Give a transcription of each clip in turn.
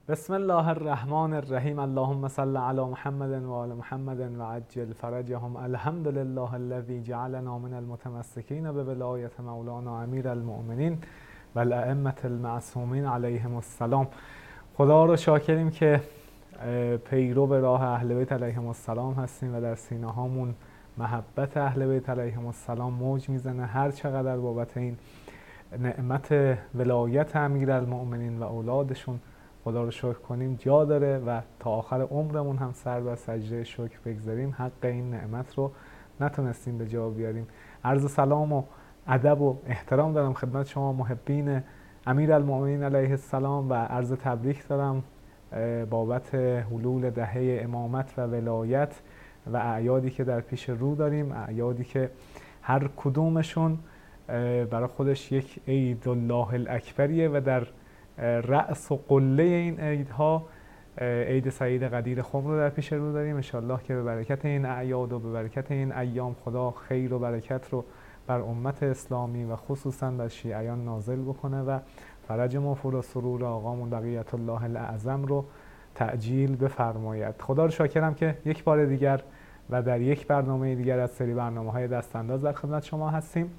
بسم الله الرحمن الرحیم. اللهم صل علی محمد و آل محمد و عجل فرجهم. الحمد لله الذی جعلنا من المتمسکین بولایت مولانا امیر المؤمنین و الائمة المعصومین علیهم السلام. خدا رو شاکریم که پیرو به راه اهل بیت علیهم السلام هستیم و در سینه هامون محبت اهل بیت علیهم السلام موج میزنه. هر چقدر بابت این نعمت ولایت امیرالمؤمنین و اولادشون خدا رو شکر کنیم جا داره و تا آخر عمرمون هم سر بر سجده شکر بگذاریم. حق این نعمت رو نتونستیم به جا بیاریم. عرض سلام و ادب و احترام دارم خدمت شما محبین امیرالمؤمنین علیه السلام و عرض تبریک دارم بابت حلول دهه امامت و ولایت و اعیادی که در پیش رو داریم، اعیادی که هر کدومشون برای خودش یک عید الله الاکبریه و در رأس و قله این عیدها عید سعید قدیر خم رو در پیش رو داریم. انشالله که به برکت این اعیاد و به برکت این ایام خدا خیر و برکت رو بر امت اسلامی و خصوصا بر شیعیان نازل بکنه و فرج موفور و سرور آقامون بقیت الله الاعظم رو تعجیل بفرماید. خدا رو شاکرم که یک بار دیگر و در یک برنامه دیگر از سری برنامه‌های دستانداز در خدمت شما هستیم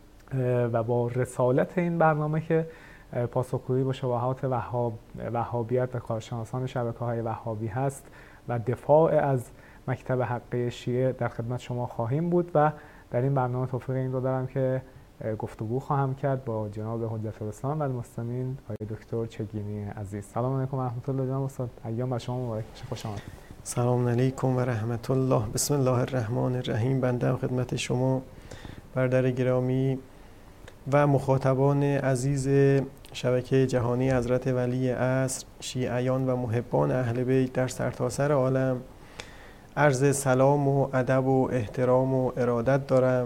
و با رسالت این برنامه که پاسخگویی با شبهات وهابیت و کارشناسان شبکه‌های وهابی هست و دفاع از مکتب حقه شیعه در خدمت شما خواهیم بود و در این برنامه توفیق این رو دارم که گفتگو خواهم کرد با جناب حجت الاسلام و المسلمین آقای دکتر چگینی عزیز. سلام علیکم و رحمت الله جناب استاد. ایام بر شما مبارک باشه. خوش آمد. سلام علیکم و رحمت الله. بسم الله الرحمن الرحیم. بنده خدمت شما برادر گرامی و مخاطبان عزیز شبکه جهانی حضرت ولی عصر، شیعیان و محبان اهل بیت در سرتاسر عالم عرض سلام و ادب و احترام و ارادت دارم.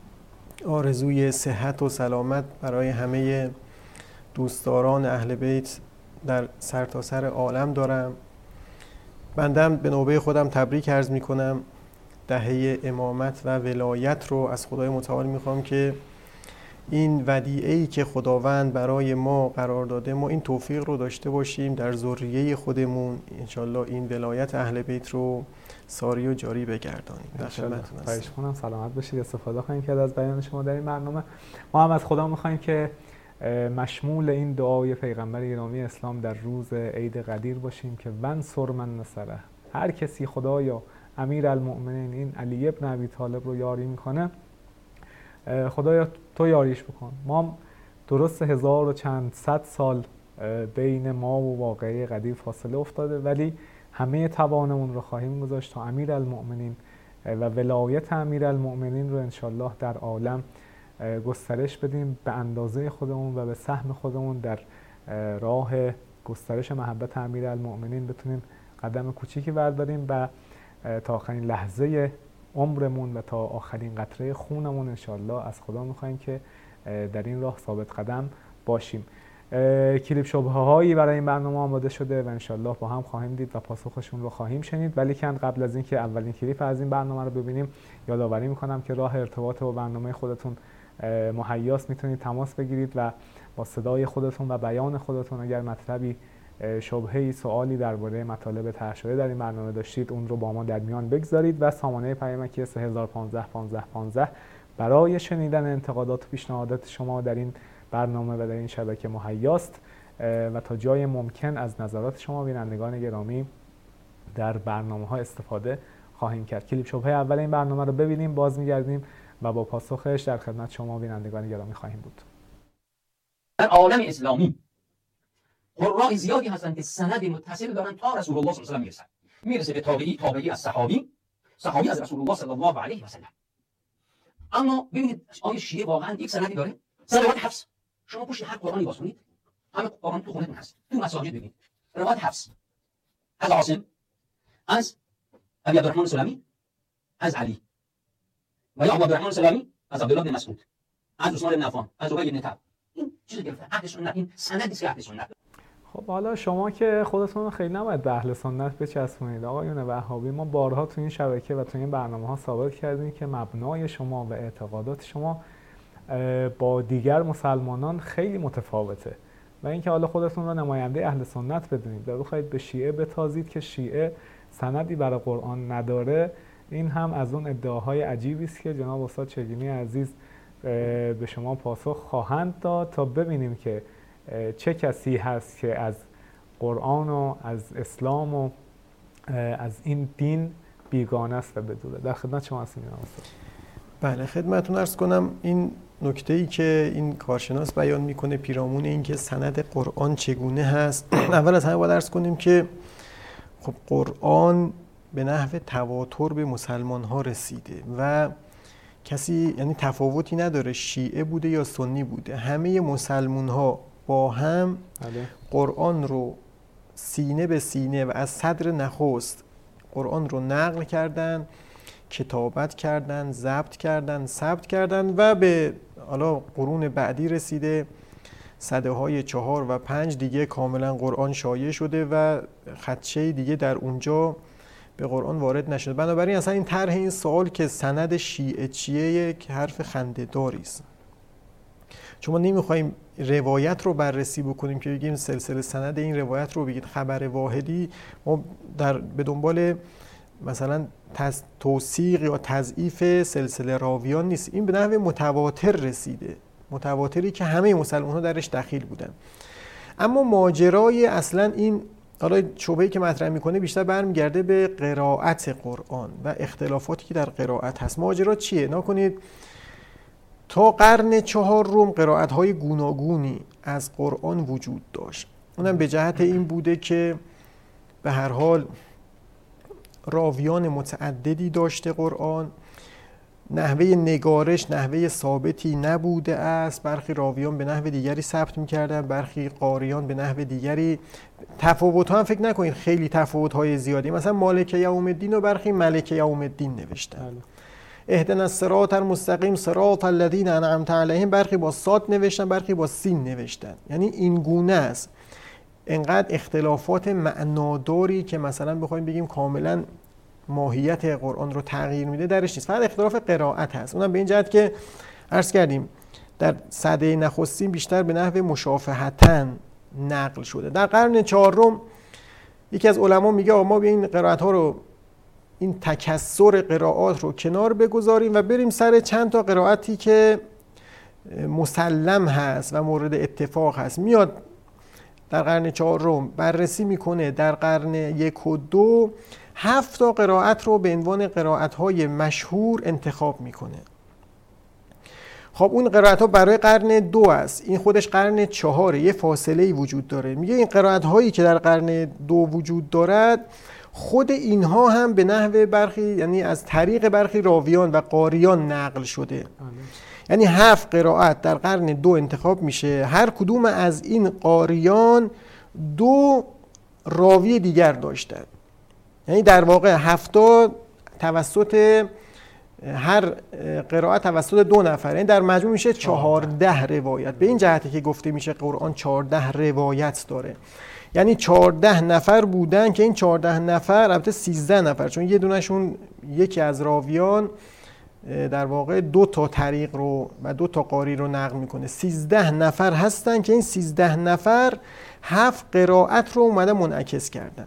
آرزوی صحت و سلامت برای همه دوستداران اهل بیت در سرتاسر عالم دارم. بنده به نوبه خودم تبریک عرض می کنم. دهه امامت و ولایت رو از خدای متعال می خواهم که این ودیعه‌ای که خداوند برای ما قرار داده ما این توفیق رو داشته باشیم در ذریه خودمون انشالله این ولایت اهل بیت رو ساری و جاری بگردانیم. در خدمتتون هستم. خواهش کنم سلامت باشید. استفاده خواهیم کرد از بیان شما در این برنامه. ما هم از خدا می‌خوایم که مشمول این دعای پیغمبر گرامی اسلام در روز عید قدیر باشیم که ونصر من نصره. هر کسی خدایا امیرالمؤمنین این علی ابن ابی طالب رو یاری میکنه، خدایا تو یاریش بکن. ما درست 1000 و چند صد سال بین ما و واقعه قدیر فاصله افتاده ولی همه توانمون رو خواهیم گذاشت تا امیرالمؤمنین و ولایت امیرالمؤمنین رو انشالله در عالم گسترش بدیم به اندازه خودمون و به سهم خودمون در راه گسترش محبت امیرالمؤمنین بتونیم قدم کوچیکی برداریم و تا آخرین لحظه عمرمون و تا آخرین قطره خونمون انشالله از خدا میخوایم که در این راه ثابت قدم باشیم. کلیپ شبهه هایی برای این برنامه آماده شده و انشالله با هم خواهیم دید و پاسخشون رو خواهیم شنید. ولی کن قبل از اینکه اولین کلیپ از این برنامه رو ببینیم یادآوری میکنم که راه ارتباط با برنامه خودتون مهیاست. میتونید تماس بگیرید و با صدای خودتون و بیان خودتون اگر مطلبی شبهه‌ای سوالی درباره مطالب طرح شده در این برنامه داشتید اون رو با ما در میان بگذارید و سامانه پیامکی 3015 15 15 برای شنیدن انتقادات و پیشنهادات شما در این برنامه و در این شبکه مهیاست و تا جای ممکن از نظرات شما بینندگان گرامی در برنامه‌ها استفاده خواهیم کرد. کلیپ شبهه اول این برنامه رو ببینیم، باز می‌گردیم و با پاسخش در خدمت شما بینندگان گرامی خواهیم بود. در عالم اسلامی قراء زیادی هستند که سند متصل دارن تا رسول الله صلی الله علیه و آله میرسه به تابعی، تابعی از صحابی، صحابی از رسول الله صلی الله علیه و سلم. اما ببینید آیه شیعه واقعا یک سندی داره. سند روایت حفص. شما پشت هر قرآنی باز کنید همه قرآن تو خونتون هست، تو مساجد ببینید روایت حفص از عاصم، از ابی عبدالرحمن سلمی، از علی و یا ابو عبدالرحمن سلمی، از عبدالله بن مسعود، از عثمان بن عفان، از ابی بن کعب. این چیزی گرفته اهل سنت، این سندی است که اهل سنت. خب حالا شما که خودتون خیلی نباید به اهل سنت بچسبونید. آقایون وهابی، ما بارها تو این شبکه و تو این برنامه‌ها ثابت کردیم که مبنای شما و اعتقادات شما با دیگر مسلمانان خیلی متفاوته و اینکه حالا خودتون رو نماینده اهل سنت بدونید و بخواید به شیعه بتازید که شیعه سندی برای قرآن نداره، این هم از اون ادعاهای عجیبی است که جناب استاد چگینی عزیز به شما پاسخ خواهند داد تا ببینیم که چه کسی هست که از قرآن و از اسلام و از این دین بیگانه است و بدوره. در خدمت شما هستیم جناب استاد. بله، خدمتتون عرض کنم این نکته‌ای که این کارشناس بیان میکنه پیرامون این که سند قرآن چگونه هست، اول از همه باید عرض کنیم که خب قرآن به نحو تواتر به مسلمان ها رسیده و کسی یعنی تفاوتی نداره شیعه بوده یا سنی بوده، همه مسلمان ها با هم قرآن رو سینه به سینه و از صدر نخست قرآن رو نقل کردن، کتابت کردن، ضبط کردن، ثبت کردن و به حالا قرون بعدی رسیده، سده های 4 و 5 دیگه کاملا قرآن شایع شده و خدشه دیگه در اونجا به قرآن وارد نشده. بنابراین اصلا این طرح این سوال که سند شیعه چیه یک حرف خنده‌داری است، چون ما نمیخوایم روایت رو بررسی بکنیم که بگیم سلسله سند این روایت رو بگید خبر واحدی، ما به دنبال مثلا توثیق یا تضعیف سلسله راویان نیست، این به نحو متواتر رسیده، متواتری که همه مسلمان ها درش دخیل بودن. اما ماجرای اصلا این حالا شبهه‌ای که مطرح میکنه بیشتر برمیگرده به قرائت قرآن و اختلافاتی که در قرائت هست. ماجرا چیه؟ نکنید تا قرن 4 قرائت‌های گوناگونی از قرآن وجود داشت، اونم به جهت این بوده که به هر حال راویان متعددی داشته قرآن، نحوه نگارش نحوه ثابتی نبوده است، برخی راویان به نحو دیگری ثبت می‌کردن، برخی قاریان به نحو دیگری. تفاوت‌ها هم فکر نکنید خیلی تفاوت‌های زیادی، مثلا مالک یوم الدین و برخی ملک یوم الدین نوشتن، اهدنا الصراط المستقیم صراط الذین انعمت علیهم برخی با صاد نوشتن، برخی با سین نوشتن. یعنی این گونه است، انقدر اختلافات معناداری که مثلا بخوایم بگیم کاملا ماهیت قرآن رو تغییر میده درش نیست، فقط اختلاف قرائت هست. اونم به این جهت که عرض کردیم در سده نخستین بیشتر به نحو مشافهتاً نقل شده. در قرن 4 یکی از علما میگه ما به این قرائت ها رو، این تکثر قرائات رو کنار بگذاریم و بریم سر چند تا قرائتی که مسلم هست و مورد اتفاق هست. میاد در قرن 4 بررسی میکنه، در قرن 1 و 2 7 تا قرائت رو به عنوان قرائت‌های مشهور انتخاب میکنه. خب اون قرائت‌ها برای قرن 2 است، این خودش قرن 4، یه فاصله‌ای وجود داره. میگه این قرائت‌هایی که در قرن 2 وجود دارد خود اینها هم به نحو برخی، یعنی از طریق برخی راویان و قاریان نقل شده. یعنی 7 قرائت در قرن 2 انتخاب میشه، هر کدوم از این قاریان 2 راوی دیگر داشتن. یعنی در واقع 7 توسط هر قرائت توسط 2 نفر، یعنی در مجموع میشه 14 روایت. به این جهته که گفته میشه قرآن 14 روایت داره، یعنی 14 نفر بودن که این 14 نفر البته 13 نفر، چون یه دونشون یکی از راویان در واقع 2 تا طریق رو و 2 تا قاری رو نقل میکنه، 13 نفر هستن که این 13 نفر 7 قرائت رو اومده منعکس کردن.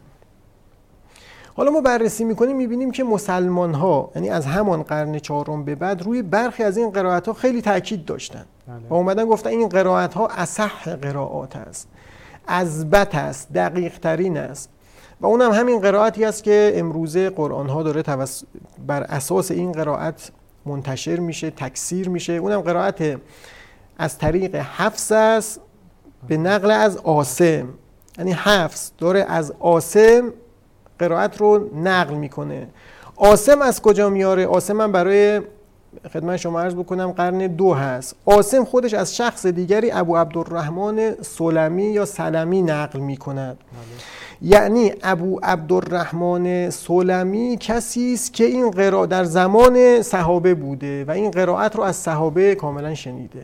حالا ما بررسی میکنیم میبینیم که مسلمان ها یعنی از همان قرن 4 به بعد روی برخی از این قرائت ها خیلی تاکید داشتن و اومدن گفتن این قرائت ها اصح قرائات است، اضبط است، دقیق ترین است و اونم همین قرائتی است که امروزه قرآن ها داره بر اساس این قرائت منتشر میشه، تکثیر میشه. اونم قرائت از طریق حفص است به نقل از عاصم، یعنی حفص داره از عاصم قرائت رو نقل میکنه. عاصم از کجا میاره؟ عاصم هم برای خدمت شما عرض بکنم قرن 2 هست. عاصم خودش از شخص دیگری ابو عبدالرحمن سلمی یا سلمی نقل میکند. یعنی ابو عبدالرحمن سلمی کسی است که این قرائت در زمان صحابه بوده و این قرائت رو از صحابه کاملا شنیده.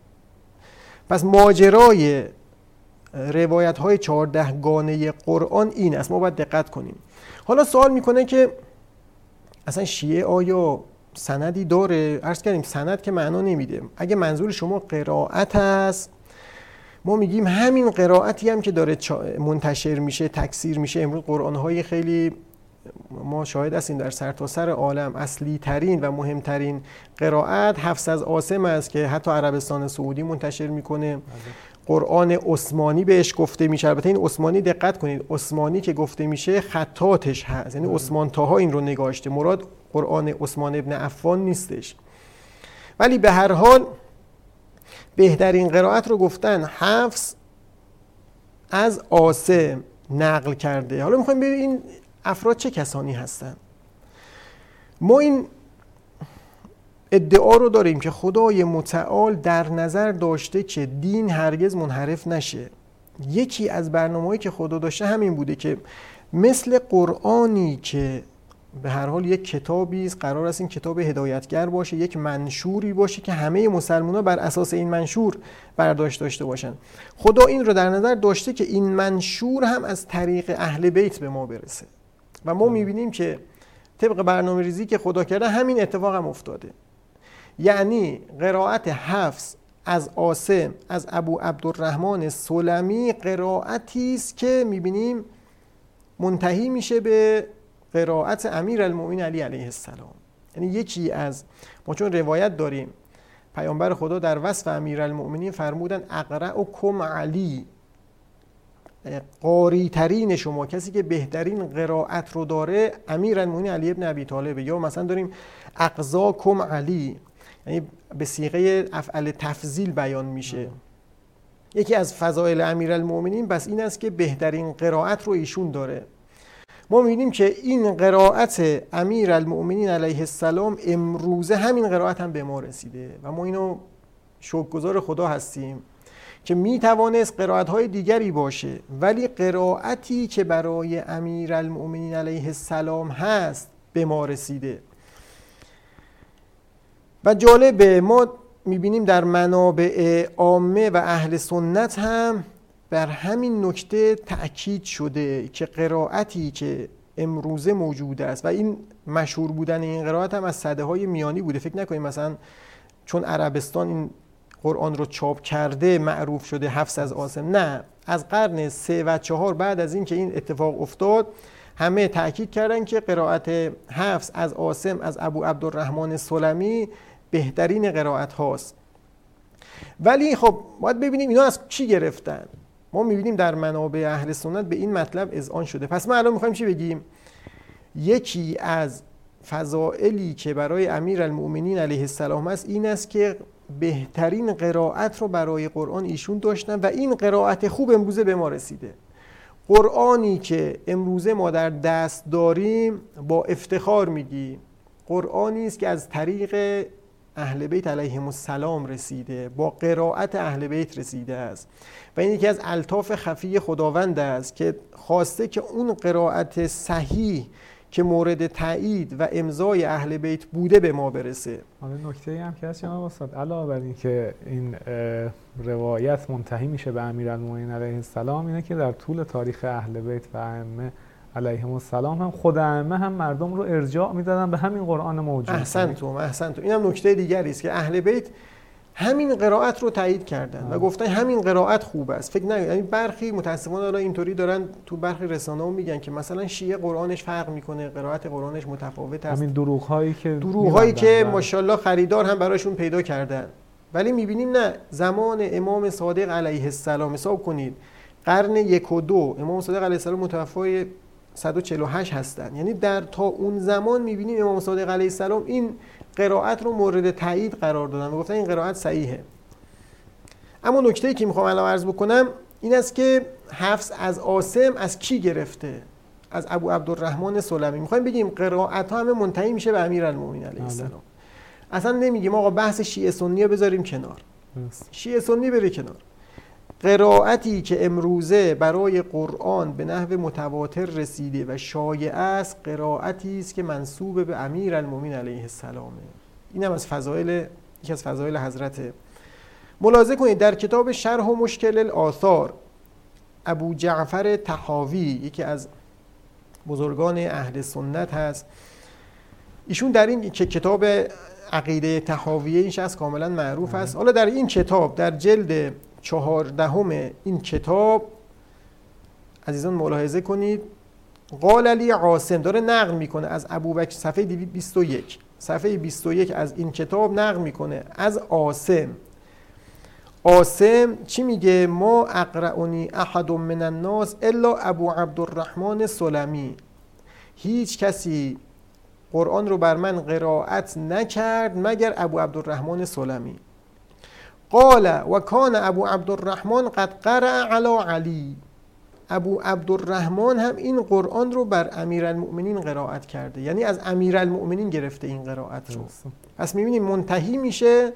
پس ماجرای روایت های 14 گانه قرآن این است، ما باید دقت کنیم. حالا سوال میکنه که اصلا شیعه آیا سندی داره؟ عرض کردیم سند که معنا نمیده. اگه منظور شما قرائت است، ما میگیم همین قرائتی هم که داره منتشر میشه، تکثیر میشه، امروز قرآن‌های خیلی ما شاهد هستیم در سرتاسر عالم اصلی ترین و مهمترین قرائت حفص از عاصم است که حتی عربستان سعودی منتشر میکنه. قرآن عثمانی بهش گفته میشه. البته این عثمانی دقت کنید، عثمانی که گفته میشه خطاتش هست، یعنی عثمان طاها این رو نگاشته، مراد قرآن عثمان ابن عفان نیستش. ولی به هر حال بهترین قرائت رو گفتن حفص از عاصم نقل کرده. حالا میخوایم ببینیم این افراد چه کسانی هستن. ما این ادعا رو داریم که خدای متعال در نظر داشته که دین هرگز منحرف نشه. یکی از برنامه‌هایی که خدا داشته همین بوده که مثل قرآنی که به هر حال یک کتابی است، قرار است این کتاب هدایتگر باشه، یک منشوری باشه که همه مسلمان‌ها بر اساس این منشور برداشت داشته باشن. خدا این رو در نظر داشته که این منشور هم از طریق اهل بیت به ما برسه و ما می‌بینیم که طبق برنامه‌ریزی که خدا کرده همین اتفاق هم افتاده. یعنی قرائت حفص از عاصم از ابو عبدالرحمن سلمی قرائتی است که می‌بینیم منتهی میشه به قرائت امیرالمؤمنین علی علیه السلام. یعنی یکی از ما چون روایت داریم پیامبر خدا در وصف امیرالمؤمنین فرمودن اقرأکم علی، قاری ترین شما، کسی که بهترین قرائت رو داره امیرالمؤمنین علی ابن ابی طالب. یا مثلا داریم اقضاکم علی، یعنی به صیغه افعل تفضیل بیان میشه. یکی از فضائل امیرالمؤمنین بس این است که بهترین قرائت رو ایشون داره. ما می‌بینیم که این قرائت امیرالمؤمنین علیه السلام امروزه همین قرائت هم به ما رسیده و ما اینو شکرگزار خدا هستیم که میتوانست قرائت‌های دیگری باشه، ولی قرائتی که برای امیرالمؤمنین علیه السلام هست به ما رسیده. و جالبه ما می‌بینیم در منابع عامه و اهل سنت هم بر همین نکته تأکید شده که قرائتی که امروزه موجود است و این مشهور بودن این قرائت هم از سده‌های میانی بوده. فکر نکنید مثلا چون عربستان این قرآن رو چاپ کرده معروف شده حفص از عاصم، نه، از قرن 3 و 4 بعد از این که این اتفاق افتاد همه تأکید کردن که قرائت حفص از عاصم از ابو عبدالرحمن سلمی بهترین قرائت هاست. ولی خب باید ببینیم اینا از چی گرفتن. ما می‌بینیم در منابع اهل سنت به این مطلب اذعان شده. پس ما الان می‌خوایم چی بگیم؟ یکی از فضائلی که برای امیرالمؤمنین علیه السلام است این است که بهترین قرائت رو برای قرآن ایشون داشتن و این قرائت خوب امروزه به ما رسیده. قرآنی که امروزه ما در دست داریم با افتخار میگیم قرآنی است که از طریق اهل بیت علیهم السلام رسیده، با قرائت اهل بیت رسیده است و این یکی از الطاف خفی خداوند است که خواسته که اون قرائت صحیح که مورد تایید و امضای اهل بیت بوده به ما برسه. حالا نکته‌ای هم که هست جناب استاد، علاوه بر این که این روایت منتهی میشه به امیرالمؤمنین علیه السلام، اینه که در طول تاریخ اهل بیت و ائمه علیهم السلام هم خود ائمه هم مردم رو ارجاع میدادن به همین قرآن موجود. احسنتم. اینم نکته دیگری است که اهل بیت همین قرائت رو تایید کردن و گفتن همین قرائت خوب است. فکر نکنید، یعنی برخی متأسفانه حالا اینطوری دارن تو برخی رسانه‌ها میگن که مثلا شیعه قرآنش فرق میکنه، قرائت قرآنش متفاوت است. همین دروغ‌هایی که ماشاءالله خریدار هم براشون پیدا کردن. ولی میبینیم نه، زمان امام صادق علیه السلام حساب کنید قرن 1 و 2 امام صادق علیه السلام متوفی 148 هستن، یعنی در تا اون زمان میبینیم امام صادق علیه السلام این قرائت رو مورد تایید قرار دادن و گفتن این قرائت صحیحه. اما نکته‌ای که میخوام الان عرض بکنم این است که حفص از عاصم از کی گرفته؟ از ابو عبدالرحمن سلمی. میخوایم بگیم قرائت ها همه منتهی میشه به امیرالمؤمنین علیه السلام. اصلا نمیگیم آقا بحث شیعه سنی رو بذاریم کنار، شیعه سنی بره کنار. قرائتی که امروزه برای قرآن به نحو متواتر رسیده و شایع است قرائتی است که منسوب به امیرالمؤمنین علیه السلامه. این هم از فضائل، یکی از فضائل حضرته. ملاحظه کنید در کتاب شرح و مشکل الآثار ابو جعفر طحاوی یکی از بزرگان اهل سنت هست، ایشون در این که کتاب عقیده طحاویه این شخص کاملا معروف است. حالا در این کتاب در جلد 14 این کتاب عزیزان ملاحظه کنید، قال علی عاصم داره نقل میکنه از ابوبکر، صفحه 21 صفحه 21 از این کتاب نقل میکنه از عاصم. عاصم چی میگه؟ ما اقرأنی احد من الناس الا ابو عبدالرحمن سلمی، هیچ کسی قرآن رو بر من قرائت نکرد مگر ابو عبدالرحمن سلمی. قال و کان ابو عبدالرحمن قد قرأ علی علی، ابو عبدالرحمن هم این قرآن رو بر امیرالمؤمنین قرائت کرده، یعنی از امیرالمؤمنین گرفته این قرائت رو. پس میبینیم منتهی میشه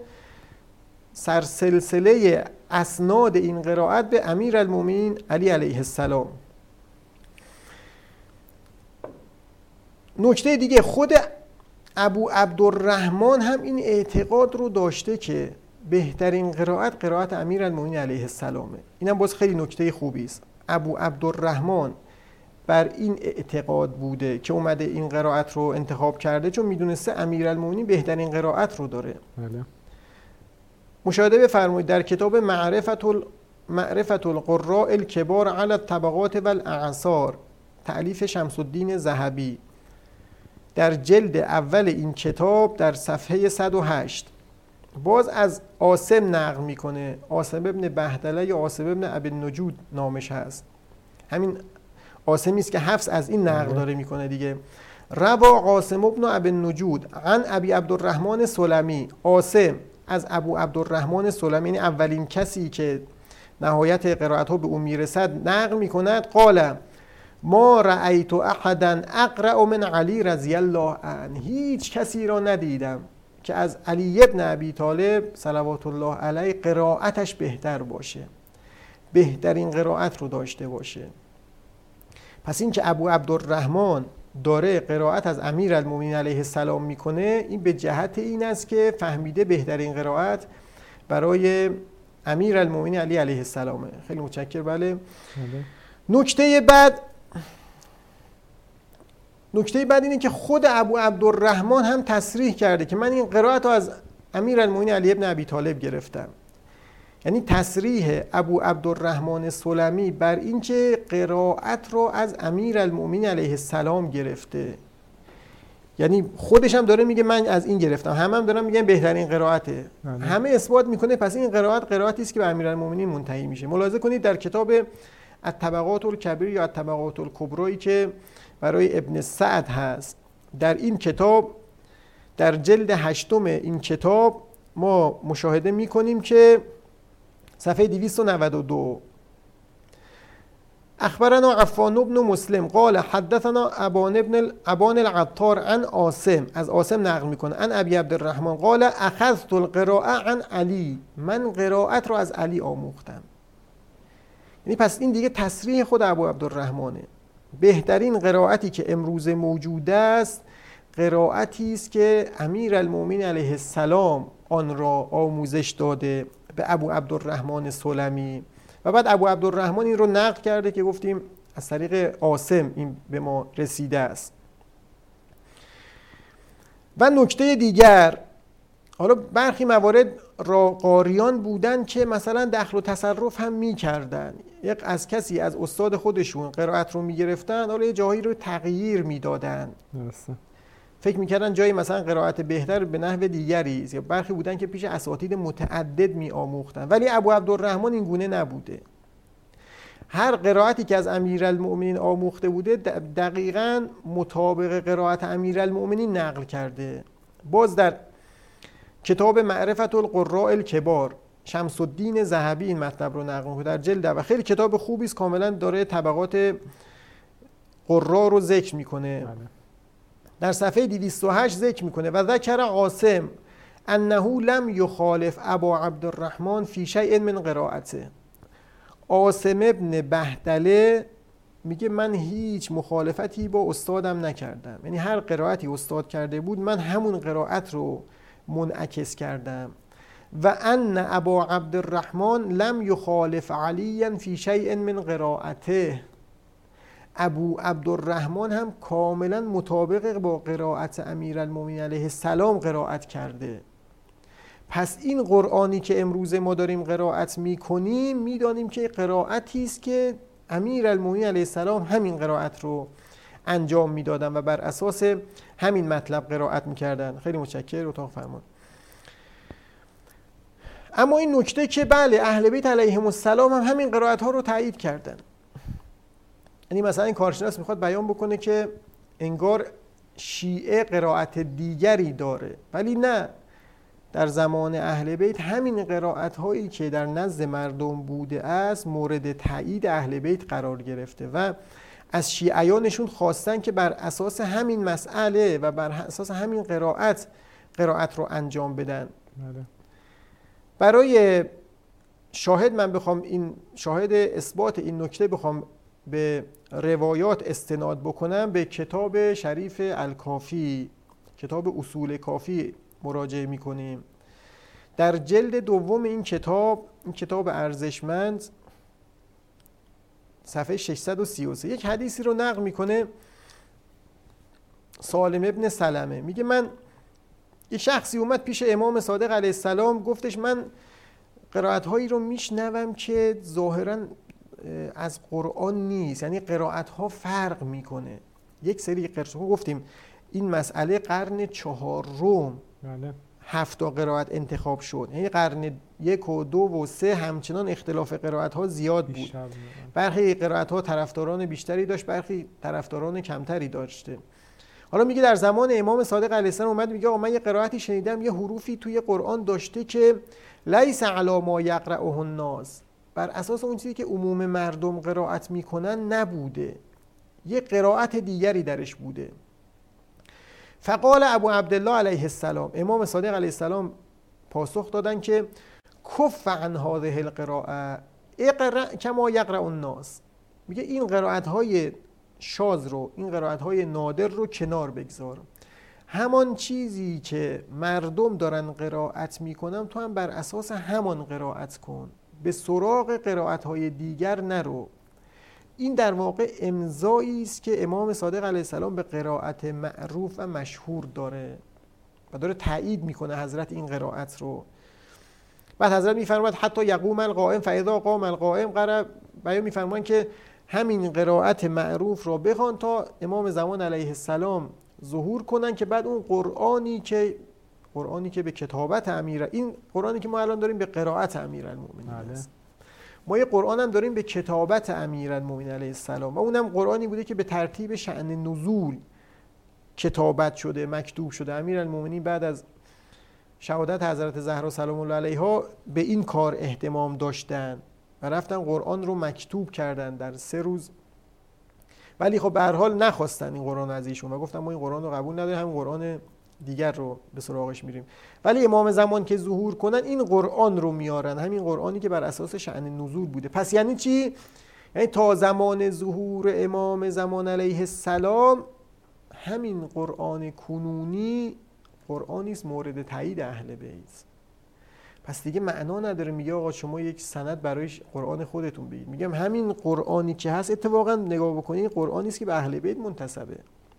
سرسلسله اسناد این قرائت به امیرالمؤمنین علی علیه السلام. نکته دیگه، خود ابو عبدالرحمن هم این اعتقاد رو داشته که بهترین قرائت امیرالمؤمنین علیه السلامه. اینم باز خیلی نکته خوبی است. ابو عبدالرحمن بر این اعتقاد بوده که اومده این قرائت رو انتخاب کرده، چون میدونسته امیرالمؤمنین بهترین قرائت رو داره. بله. مشاهده بفرمایید در کتاب معرفت القراء الکبار علی الطبقات والاعصار، تألیف شمس الدین ذهبی، در جلد اول این کتاب در صفحه 108 باز از عاصم نقل میکنه. عاصم ابن بهدله یا عاصم ابن ابی النجود نامش هست، همین عاصمی است که حفص از این نقل داره میکنه دیگه. روا عاصم ابن ابی النجود عن ابی عبدالرحمن سلمی، عاصم از ابو عبدالرحمن سلمی، یعنی اولین کسی که نهایت قرائت ها به اون میرسد، نقل میکند قال ما رأیت احدا اقرأ من علی رضی الله عنه، هیچ کسی را ندیدم که از علی ابن ابی طالب صلوات الله علیه قرائتش بهتر باشه، بهترین قرائت رو داشته باشه. پس این که ابو عبدالرحمن داره قرائت از امیرالمؤمنین علیه السلام میکنه، این به جهت این است که فهمیده بهترین قرائت برای امیرالمؤمنین علی علیه السلامه. خیلی متشکر. بله. نکته بعد اینه که خود ابو عبدالرحمن هم تصریح کرده که من این قرائت رو از امیرالمؤمنین علی ابن ابی طالب گرفتم. یعنی تصریح ابو عبدالرحمن سلمی بر این که قرائت رو از امیرالمؤمنین علیه السلام گرفته، یعنی خودش هم داره میگه من از این گرفتم، هم دارن میگن بهترین قرائته، همه اثبات میکنه. پس این قرائتی است که به امیرالمؤمنین منتهی میشه. ملاحظه کنید در کتاب الطبقات الکبیر یا الطبقات الکبرایی که برای ابن سعد هست، در این کتاب در جلد 8 این کتاب ما مشاهده میکنیم که صفحه 292 اخبرنا عفان بن مسلم قال حدثنا ابان العطار عن عاصم، از عاصم نقل میکنه، عن ابی عبدالرحمن قال اخذت القراءه عن علی، من قرائت رو از علی آموختم. یعنی پس این دیگه تصریح خود ابو عبدالرحمنه. بهترین قرائتی که امروز موجود است قرائتی است که امیرالمؤمنین علیه السلام آن را آموزش داده به ابو عبدالرحمن سلمی و بعد ابو عبدالرحمن این رو نقل کرده که گفتیم از طریق عاصم این به ما رسیده است. و نکته دیگر، حالا برخی موارد قاریان بودن که مثلا دخل و تصرف هم می‌کردن، یک از کسی از استاد خودشون قرائت رو می‌گرفتن، حالا یه جایی رو تغییر میدادن، فکر می‌کردن جایی مثلا قرائت بهتر به نحو دیگری است. یا برخی بودن که پیش اساتید متعدد می‌آموختن، ولی ابو عبدالرحمن این گونه نبوده. هر قرائتی که از امیرالمؤمنین آموخته بوده دقیقاً مطابق قرائت امیرالمؤمنین نقل کرده. باز در کتاب معرفت القراء الکبار شمس الدین ذهبی این مطلب رو نقل می‌کنه در جلد و خیلی کتاب خوبی است، کاملا داره طبقات قراء رو ذکر میکنه. در صفحه 208 ذکر میکنه و ذکر عاصم انه لم یخالف ابا عبدالرحمن فی شیء من قرائته. عاصم ابن بهدله میگه من هیچ مخالفتی با استادم نکردم، یعنی هر قرائتی استاد کرده بود من همون قرائت رو منعکس کردم. و ان ابا عبدالرحمن لم یخالف علیا فی شیء من قرائته، ابو عبدالرحمن هم کاملا مطابق با قرائت امیرالمؤمنین علیه السلام قرائت کرده. پس این قرآنی که امروز ما داریم قرائت میکنیم میدانیم که قرائتی است که امیرالمومنین علیه السلام همین قرائت رو انجام میدادن و بر اساس همین مطلب قرائت میکردن. خیلی متشکرم، اتاق فرمان. اما این نکته که بله اهل بیت علیهم السلام هم همین قرائت ها رو تایید کردن. یعنی مثلا این کارشناس میخواد بیان بکنه که انگار شیعه قرائت دیگری داره، ولی نه، در زمان اهل بیت همین قرائت هایی که در نزد مردم بوده است مورد تایید اهل بیت قرار گرفته و از شیعیانشون خواستن که بر اساس همین مسئله و بر اساس همین قرائت رو انجام بدن. برای شاهد من بخوام این شاهد اثبات این نکته بخوام به روایات استناد بکنم، به کتاب شریف الکافی، کتاب اصول کافی مراجعه میکنیم. در جلد دوم این کتاب ارزشمند، صفحه 633 یک حدیثی رو نقل میکنه سالم ابن سلمه. میگه من یک شخصی اومد پیش امام صادق علیه السلام، گفتش من قرائت هایی رو میشنوم که ظاهرا از قرآن نیست، یعنی قرائت ها فرق میکنه. یک سری گفتیم این مسئله قرن 4 بله 7 قرائت انتخاب شد، یعنی قرن 1 و 2 و 3 همچنان اختلاف قرائت ها زیاد بود. برخی قرائت ها طرفداران بیشتری داشت، برخی طرفداران کمتری داشته. حالا میگه در زمان امام صادق علیه السلام اومد میگه من یه قرائتی شنیدم، یه حروفی توی قرآن داشته که لیس علی ما یقرأه الناس، بر اساس اون چیزی که عموم مردم قرائت میکنن نبوده، یه قرائت دیگری درش بوده. فقال ابو عبدالله علیه السلام، امام صادق علیه السلام پاسخ دادن که کف عن هذه القراءه اقرأ کما یقرأ الناس. میگه این قرائت های شاذ رو، این قرائت های نادر رو کنار بگذار، همان چیزی که مردم دارن قرائت میکنن تو هم بر اساس همان قرائت کن، به سراغ قرائت های دیگر نرو. این در واقع امضایی است که امام صادق علیه السلام به قرائت معروف و مشهور داره و داره تایید میکنه حضرت این قرائت رو. بعد حضرت میفرماید حتی یقوم القائم فاذا قام القائم قرأ، بیان میفرمایند که همین قرائت معروف رو بخوان تا امام زمان علیه السلام ظهور کنن که بعد اون قرآنی که به کتابت این قرآنی که ما الان داریم به قرائت امیرالمومنین است. ما یه قرآن هم داریم به کتابت امیرالمومنین علیه السلام و اونم قرآنی بوده که به ترتیب شأن نزول کتابت شده، مکتوب شده. امیرالمومنین بعد از شهادت حضرت زهرا سلام الله علیها به این کار اهتمام داشتن و رفتن قرآن رو مکتوب کردن در 3 روز، ولی خب به هر حال نخواستن این قرآن از ایشون و گفتن ما این قرآن رو قبول نداریم، همین قرآن دیگر رو به سراغش میریم. ولی امام زمان که ظهور کنن این قرآن رو میارن، همین قرآنی که بر اساس شأن نزول بوده. پس یعنی چی؟ یعنی تا زمان ظهور امام زمان علیه السلام همین قرآن کنونی قرآنی است مورد تایید اهل بیت. پس دیگه معنا نداره میگه آقا شما یک سند برای قرآن خودتون بگید. میگم همین قرآنی که هست اتفاقا نگاه بکنید قرآنی است که به اهل بیت منتسبه،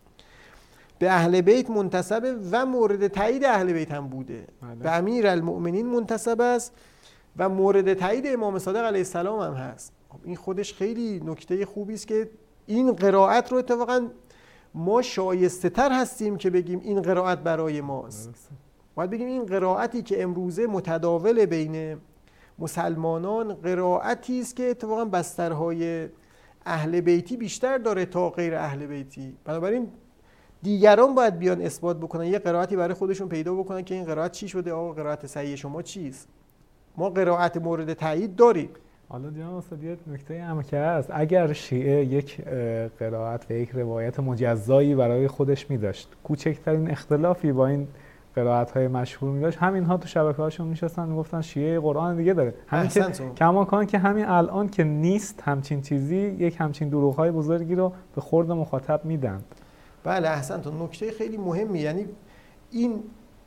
به اهل بیت منتسبه و مورد تایید اهل بیت هم بوده. به امیرالمؤمنین منتسب است و مورد تایید امام صادق علیه السلام هم هست. این خودش خیلی نکته خوبی است که این قرائت رو اتفاقا ما شایسته تر هستیم که بگیم این قرائت برای ماست. باید بگیم این قرائتی که امروزه متداول بین مسلمانان قرائتی است که اتفاقا بسترهای اهل بیتی بیشتر داره تا غیر اهل بیتی. بنابراین دیگران باید بیان اثبات بکنن، یه قرائتی برای خودشون پیدا بکنن که این قرائت چی شده، آقا قرائت صحیح شما چیست. ما قرائت مورد تایید داریم. حالا جناب استاد یه نکته هم که هست، اگر شیعه یک قرائت و یک روایت مجزایی برای خودش می‌داشت، کوچکترین اختلافی با این قرائت‌های مشهور می‌داشت، همین‌ها تو شبکه‌هاشون می‌شستن میگفتن شیعه قرآن دیگه داره. همین که کماکان که همین الان که نیست همچین چیزی، یک همچین دروغ‌های بزرگی رو به خورد مخاطب میدن. بله احسنتون، نکته خیلی مهمی. یعنی این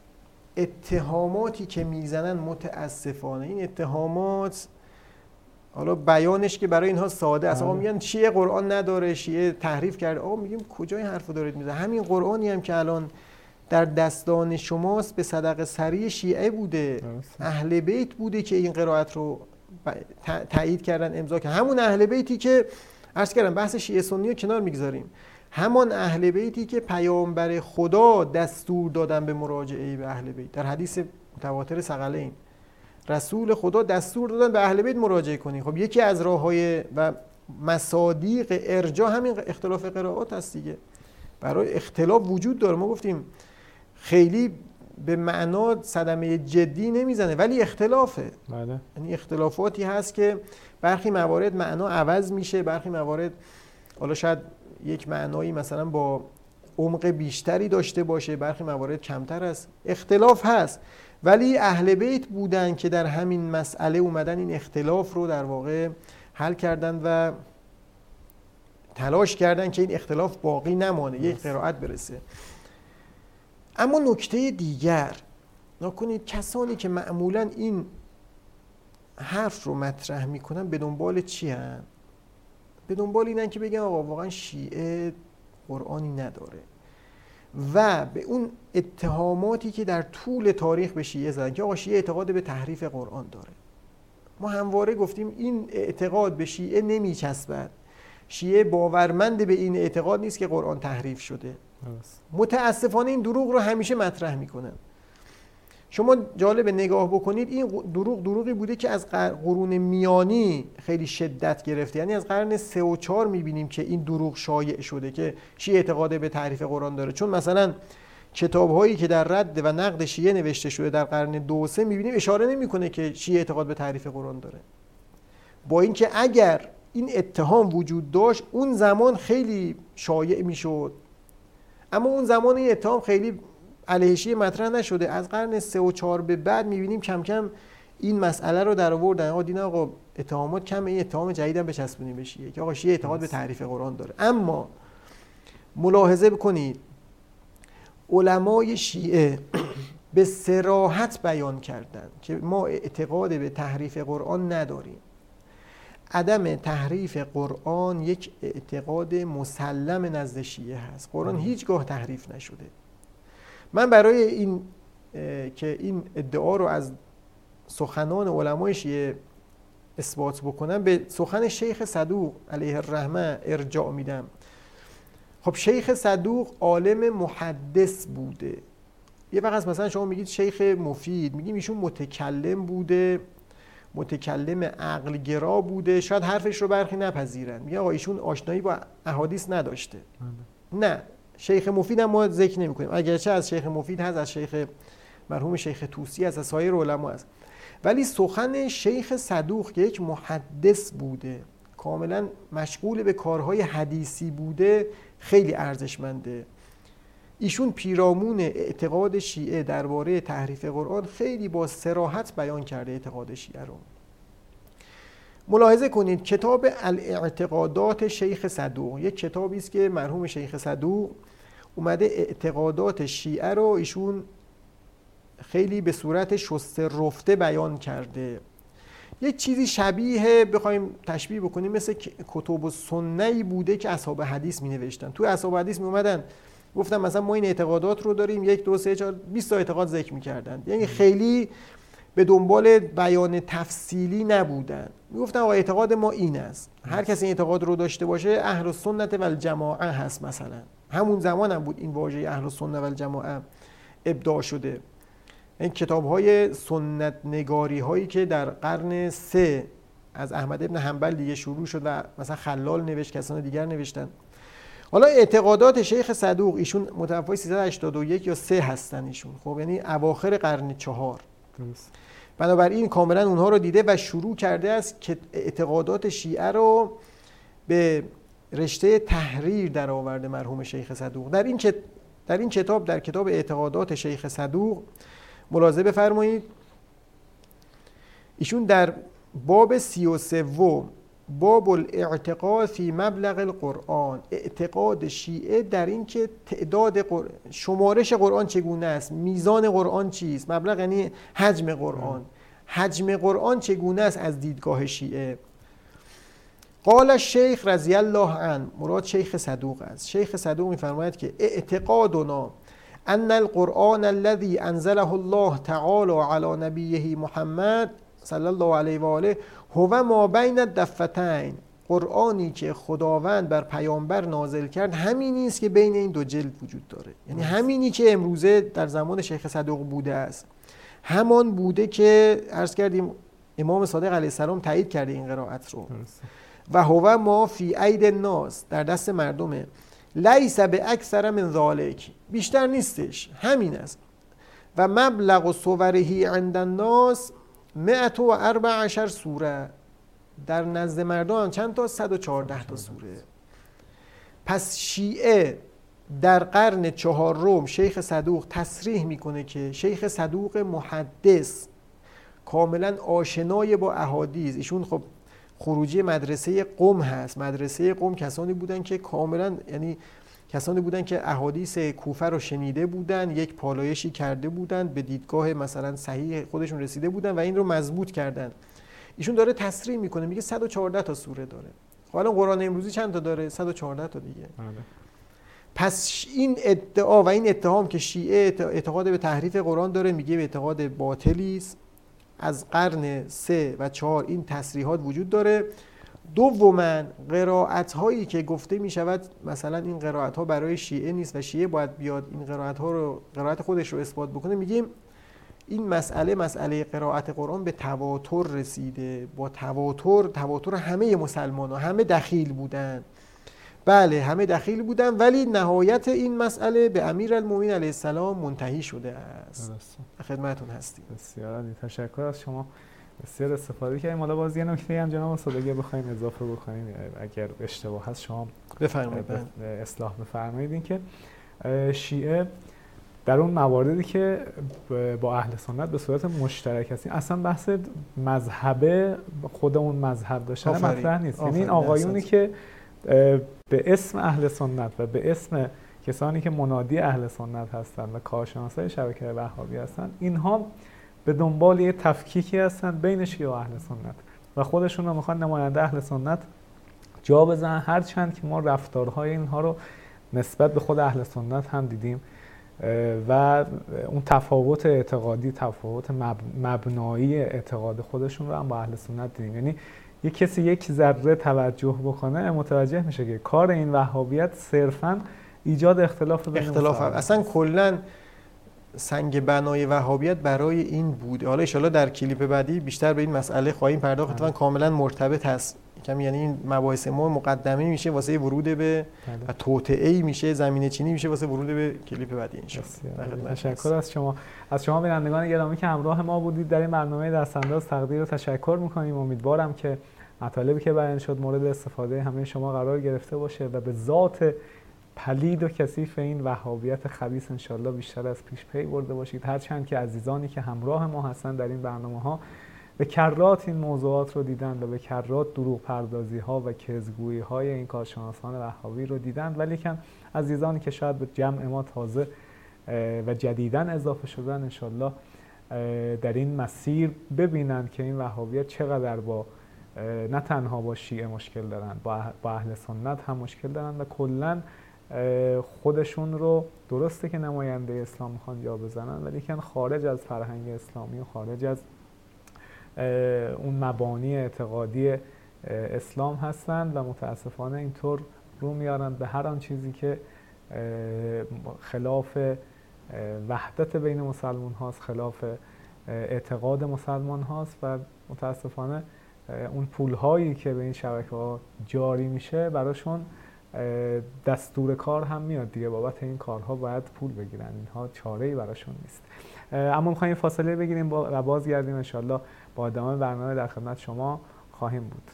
اتهاماتی که میزنن متاسفانه این اتهامات حالا بیانش که برای اینها ساده است. آقا میگن شیعه قرآن نداره، شیعه تحریف کرده. آقا میگیم کجای حرفو دارید میزنید؟ همین قرآنی هم که الان در دستان شماست به صدقه سری شیعه بوده، اهل بیت بوده که این قرائت رو تایید کردن، امضا کردن. همون اهل بیتی که عرض کردم بحث شیعه سنی رو کنار میگذاریم، همان اهل بیتی که پیامبر خدا دستور دادن به مراجعه به اهل بیت. در حدیث متواتر ثقلین رسول خدا دستور دادن به اهل بیت مراجعه کنین. خب یکی از راه‌های و مصادیق ارجاع همین اختلاف قرائات هست دیگه. برای اختلاف وجود داره، ما گفتیم خیلی به معنا صدمه جدی نمیزنه ولی اختلافه. بله. یعنی اختلافاتی هست که برخی موارد معنا عوض میشه، برخی موارد حالا شاید یک معنایی مثلا با عمق بیشتری داشته باشه، برخی موارد کمتر است. اختلاف هست ولی اهل بیت بودن که در همین مسئله اومدن این اختلاف رو در واقع حل کردن و تلاش کردن که این اختلاف باقی نمانه، یک قرائت برسه. اما نکته دیگر نکنید کسانی که معمولا این حرف رو مطرح میکنن به دنبال چی هن؟ به دنبال اینن که بگن آقا واقعا شیعه قرآنی نداره و به اون اتهاماتی که در طول تاریخ به شیعه زدن که آقا شیعه اعتقاد به تحریف قرآن داره. ما همواره گفتیم این اعتقاد به شیعه نمیچسبد، شیعه باورمند به این اعتقاد نیست که قرآن تحریف شده. متاسفانه این دروغ رو همیشه مطرح میکنن. شما جالب نگاه بکنید، این دروغی بوده که از قرون میانی خیلی شدت گرفته، یعنی از قرن 3 و 4 میبینیم که این دروغ شایع شده که شیعه اعتقاد به تحریف قرآن داره. چون مثلا کتاب‌هایی که در رد و نقد شیعه نوشته شده در قرن 2 و 3 میبینیم اشاره نمیکنه که شیعه اعتقاد به تحریف قرآن داره، با اینکه اگر این اتهام وجود داشت اون زمان خیلی شایع میشد، اما اون زمان این اتهام خیلی علیه شیعه مطرح نشده. از قرن 3 و 4 به بعد میبینیم کم کم این مسئله رو در آوردن. آقا دینا آقا اتهامات کمه، این اتهام جدیدم بچسبونیم به شیعه که آقا شیعه اعتقاد به تحریف قرآن داره. اما ملاحظه بکنید علمای شیعه به صراحت بیان کردن که ما اعتقاد به تحریف قرآن نداریم. عدم تحریف قرآن یک اعتقاد مسلم نزد شیعه هست. قرآن هیچگاه تحریف نشده. من برای این که این ادعا رو از سخنان علمای شیعه اثبات بکنم به سخن شیخ صدوق علیه الرحمه ارجاع میدم. خب شیخ صدوق عالم محدث بوده. یه وقت مثلا شما میگید شیخ مفید، میگیم ایشون متکلم بوده، متکلم عقلگرا بوده، شاید حرفش رو برخی نپذیرن، میگه آقا ایشون آشنایی با احادیث نداشته. نه، شیخ مفید هم ما ذکر نمی کنیم، اگرچه از شیخ مفید هست، از شیخ مرحوم شیخ طوسی هست، از سایر علما هست، ولی سخن شیخ صدوق که یک محدث بوده، کاملا مشغول به کارهای حدیثی بوده، خیلی ارزشمنده. ایشون پیرامون اعتقاد شیعه درباره تحریف قرآن خیلی با صراحت بیان کرده اعتقاد شیعه رو. ملاحظه کنید کتاب الاعتقادات شیخ صدوق یک کتابی است که مرحوم شیخ صدوق اومده اعتقادات شیعه رو ایشون خیلی به صورت شسته رفته بیان کرده. یک چیزی شبیه بخوایم تشبیه بکنیم مثل کتب سنه‌ای بوده که اصحاب حدیث می نوشتن. تو اصحاب حدیث می اومدن گفتن مثلا ما این اعتقادات رو داریم، 1 2 3 4 20 تا اعتقاد ذکر می‌کردن، یعنی خیلی به دنبال بیان تفصیلی نبودن. میگفتن آقا اعتقاد ما این است، هر کسی این اعتقاد رو داشته باشه اهل السنت و الجماعه هست. مثلا همون زمان هم بود این واژه اهل السنت و الجماعه ابداع شده. این کتاب‌های سنت نگاری هایی که در قرن 3 از احمد ابن حنبل دیگه شروع شد و مثلا خلال نوشت، کسان دیگر نوشتن. حالا اعتقادات شیخ صدوق ایشون متوفی 381 یا 3 هستن ایشون، خب یعنی اواخر قرن 4. بنابراین کاملا اونها رو دیده و شروع کرده است که اعتقادات شیعه رو به رشته تحریر در آورده مرحوم شیخ صدوق. در این کتاب، در کتاب اعتقادات شیخ صدوق ملاحظه بفرمایید ایشون در باب 33 باب الاعتقاد فی مبلغ القرآن، اعتقاد شیعه در این که تعداد شمارش قرآن چگونه است، میزان قرآن چیست، مبلغ یعنی حجم قرآن، حجم قرآن چگونه است از دیدگاه شیعه. قال الشیخ رضی الله عنه، مراد شیخ صدوق است. شیخ صدوق میفرماید که اعتقادنا ان القرآن الذي انزله الله تعالی علی نبیه محمد صلی الله علیه و آله هو ما بین الدفتین، قرآنی که خداوند بر پیامبر نازل کرد همینی است که بین این دو جلد وجود داره. یعنی همینی که امروزه در زمان شیخ صدوق بوده است، همان بوده که عرض کردیم امام صادق علیه السلام تایید کرده این قرائت رو. و هو ما فی اید الناس، در دست مردمه. لیس به اکثر من ذالک، بیشتر نیستش، همین است. و مبلغ صورهی عند الناس 114 سوره، در نزد مردم چند تا؟ 114 تا سوره. پس شیعه در قرن چهارم شیخ صدوق تصریح میکنه که شیخ صدوق محدث کاملا آشنای با احادیث، ایشون خب خروجی مدرسه قم هست. مدرسه قم کسانی بودن که کاملا، یعنی کسانی بودن که احادیث کوفه رو شنیده بودن، یک پالایشی کرده بودن، به دیدگاه مثلا صحیح خودشون رسیده بودن و این رو مضبوط کردن. ایشون داره تصریح میکنه، میگه 114 تا سوره داره. خب الان قرآن امروزی چند تا داره؟ 114 تا دیگه. پس این ادعا و این اتهام که شیعه اعتقاد به تحریف قرآن داره، میگه به اعتقاد باطلی است. از قرن 3 و 4 این تصریحات وجود داره. دوما قرائت هایی که گفته می شود مثلا این قرائت ها برای شیعه نیست و شیعه باید بیاد این قرائت ها رو، قرائت خودش رو اثبات بکنه، میگیم این مسئله قرائت قرآن به تواتر رسیده. با تواتر همه مسلمان ها، همه دخیل بودن. بله همه دخیل بودن، ولی نهایت این مسئله به امیرالمومنین علیه السلام منتهی شده است. خدمتتون هستیم. بسیار عالی، تشکر از شما، بسیار استفاده کردیم. حالا باز یه نکته هم جناب استاد اگه بخواید اضافه بکنید، اگر اشتباه هست شما بفرمایید اصلاح بفرمایید. این که شیعه در اون مواردی که با اهل سنت به صورت مشترک هستیم، اصلا بحث مذهب خود اون مذهب داشتن مطرح نیست. یعنی این آقایونی که به اسم اهل سنت و به اسم کسانی که منادی اهل سنت هستند و کارشناسای شبکه وهابی هستند، اینها به دنبال یه تفکیکی هستن بین شیعه و اهل سنت و خودشون رو میخوان نماینده اهل سنت جا بزنن، هرچند که ما رفتارهای اینها رو نسبت به خود اهل سنت هم دیدیم و اون تفاوت اعتقادی، تفاوت مبنایی اعتقاد خودشون رو هم با اهل سنت دیدیم. یعنی یک کسی یک ذره توجه بکنه متوجه میشه که کار این وهابیت صرفاً ایجاد اختلاف اصلا کلاً سنگ بنای وهابیت برای این بود. حالا ان شاءالله در کلیپ بعدی بیشتر به این مسئله خواهیم پرداخت. اتفاقاً کاملا مرتبط هست. یعنی این مباحث ما مقدمه میشه واسه ورود به و توطئه‌ای میشه، زمینه چینی میشه واسه ورود به کلیپ بعدی ان شاءالله. تشکر از شما بینندگان گرامی که همراه ما بودید در این برنامه دستانداز. تقدیر و تشکر میکنیم. امیدوارم که مطالبی که بیان شد مورد استفاده همه شما قرار گرفته باشه و به ذات پلید و کثیف این وهابیت خبیث انشالله بیشتر از پیش پی برده باشید. هرچند که عزیزانی که همراه ما هستن در این برنامه ها به کرات این موضوعات رو دیدن و به کرات دروغ پردازی ها و کذبگویی های این کارشناسان وهابی رو دیدن، ولی که عزیزانی که شاید به جمع ما تازه و جدیدن اضافه شدن انشالله در این مسیر ببینن که این وهابیت چقدر با نه تنها با شیعه مشکل دارن، با اهل سنت هم مشکل دارن و کلاً خودشون رو درسته که نماینده اسلام میخوان جا بزنن، ولی که خارج از فرهنگ اسلامی و خارج از اون مبانی اعتقادی اسلام هستن و متاسفانه اینطور رو میارن به هر آن چیزی که خلاف وحدت بین مسلمان هاست، خلاف اعتقاد مسلمان هاست و متاسفانه اون پول هایی که به این شبکه ها جاری میشه براشون دستور کار هم میاد دیگه، بابت این کارها باید پول بگیرن، اینها چاره‌ای براشون نیست. اما می‌خوایم فاصله بگیریم و بازگردیم انشالله با ادامه برنامه در خدمت شما خواهیم بود.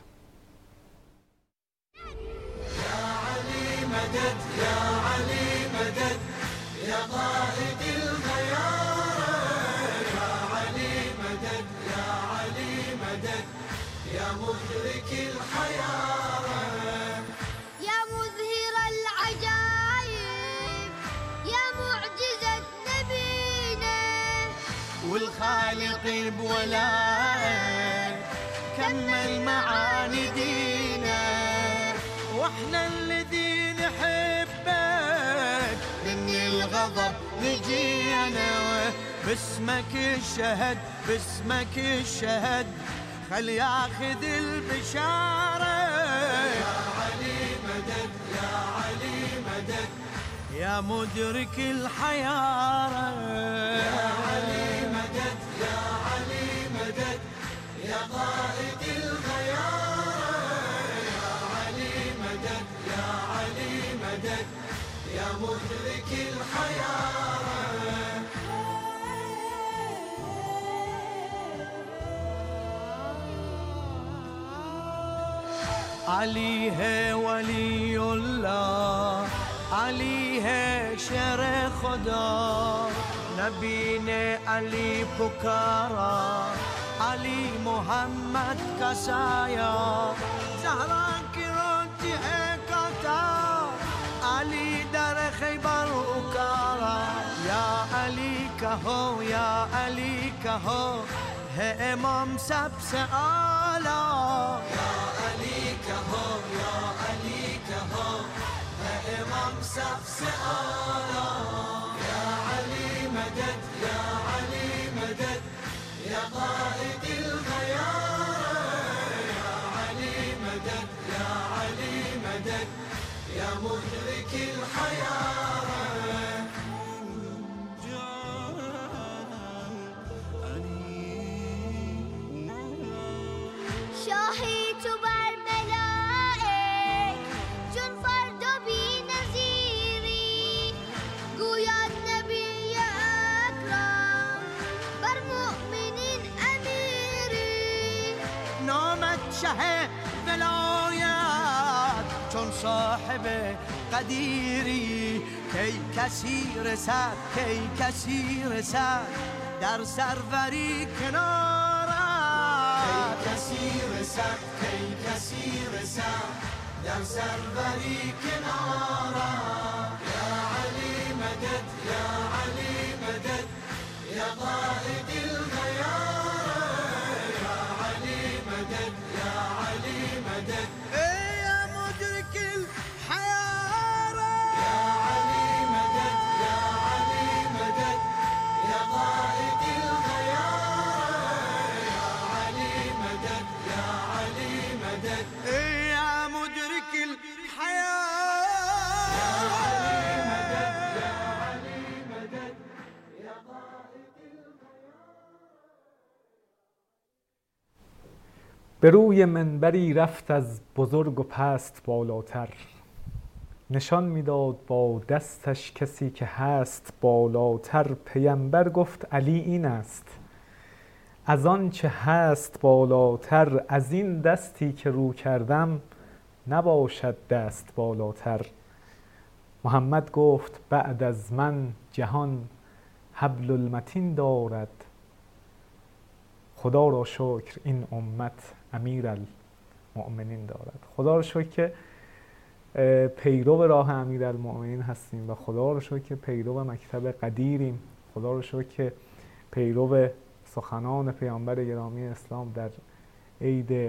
یا علی مدد، یا علی مدد، یا قائد الخيار، یا علی مدد، یا علی مدد، یا مدرك الحيار، يا مظهر العجائب، يا معجزة نبينا، والخالق بولائك كمل معاني دينا، واحنا الذي نحبك من الغالي الغضب لجينا باسمك الشهد باسمك الشهد خل ياخذ البشارة يا علي مدد يا علي مدد يا مدرك الحيارة يا علي مدد يا علي مدد يا قائد الغيارة يا علي مدد يا علي مدد يا مدرك الحيارة علي ہے ولی اللہ علی ہے شر خدا نبی نے علی پکارا علی محمد کا سایہ زہرا کی روٹی ہے کاٹا علی در خیبر اکارا یا علی کہو یا علی کہو ہے امام سب سے اعلیٰ یا علی کہو یا علی کہو ہے امام سب سے اعلیٰ یا علی مدد یا علی مدد یا قائد الغیارة یا علی مدد یا علی مدد یا مدرک الحیارة شاهی تو بر ملائک چون فرد و بی نظیری گوید نبی اکرم بر مؤمنین امیری نامت شه ولایت چون صاحب قدیری کی کسی رسد کی کسی رسد در سروری کنارت کی کسی رسد کی کسی رسد در سروری کنارت یا علی مدد یا علی مدد یا قائد الغیارة یا علی مدد یا علی مدد یا مدرك الحيارة يا علي مدد يا علي مدد يا قائد الغيارة يا علي مدد يا علي مدد يا مدرك الحياة يا علي مدد يا علي مدد يا قائد به روی منبری رفت از بزرگ و پست بالاتر نشان میداد با دستش کسی که هست بالاتر پیامبر گفت علی این است از آن چه هست بالاتر از این دستی که رو کردم نباشد دست بالاتر محمد گفت بعد از من جهان حبل المتین دارد خدا را شکر این امت امیر المؤمنین دارد. خدا را شکر که پیرو راه امیر المؤمنین هستیم و خدا را شکر که پیرو مکتب قدیریم. خدا را شکر که پیرو سخنان پیامبر گرامی اسلام در عید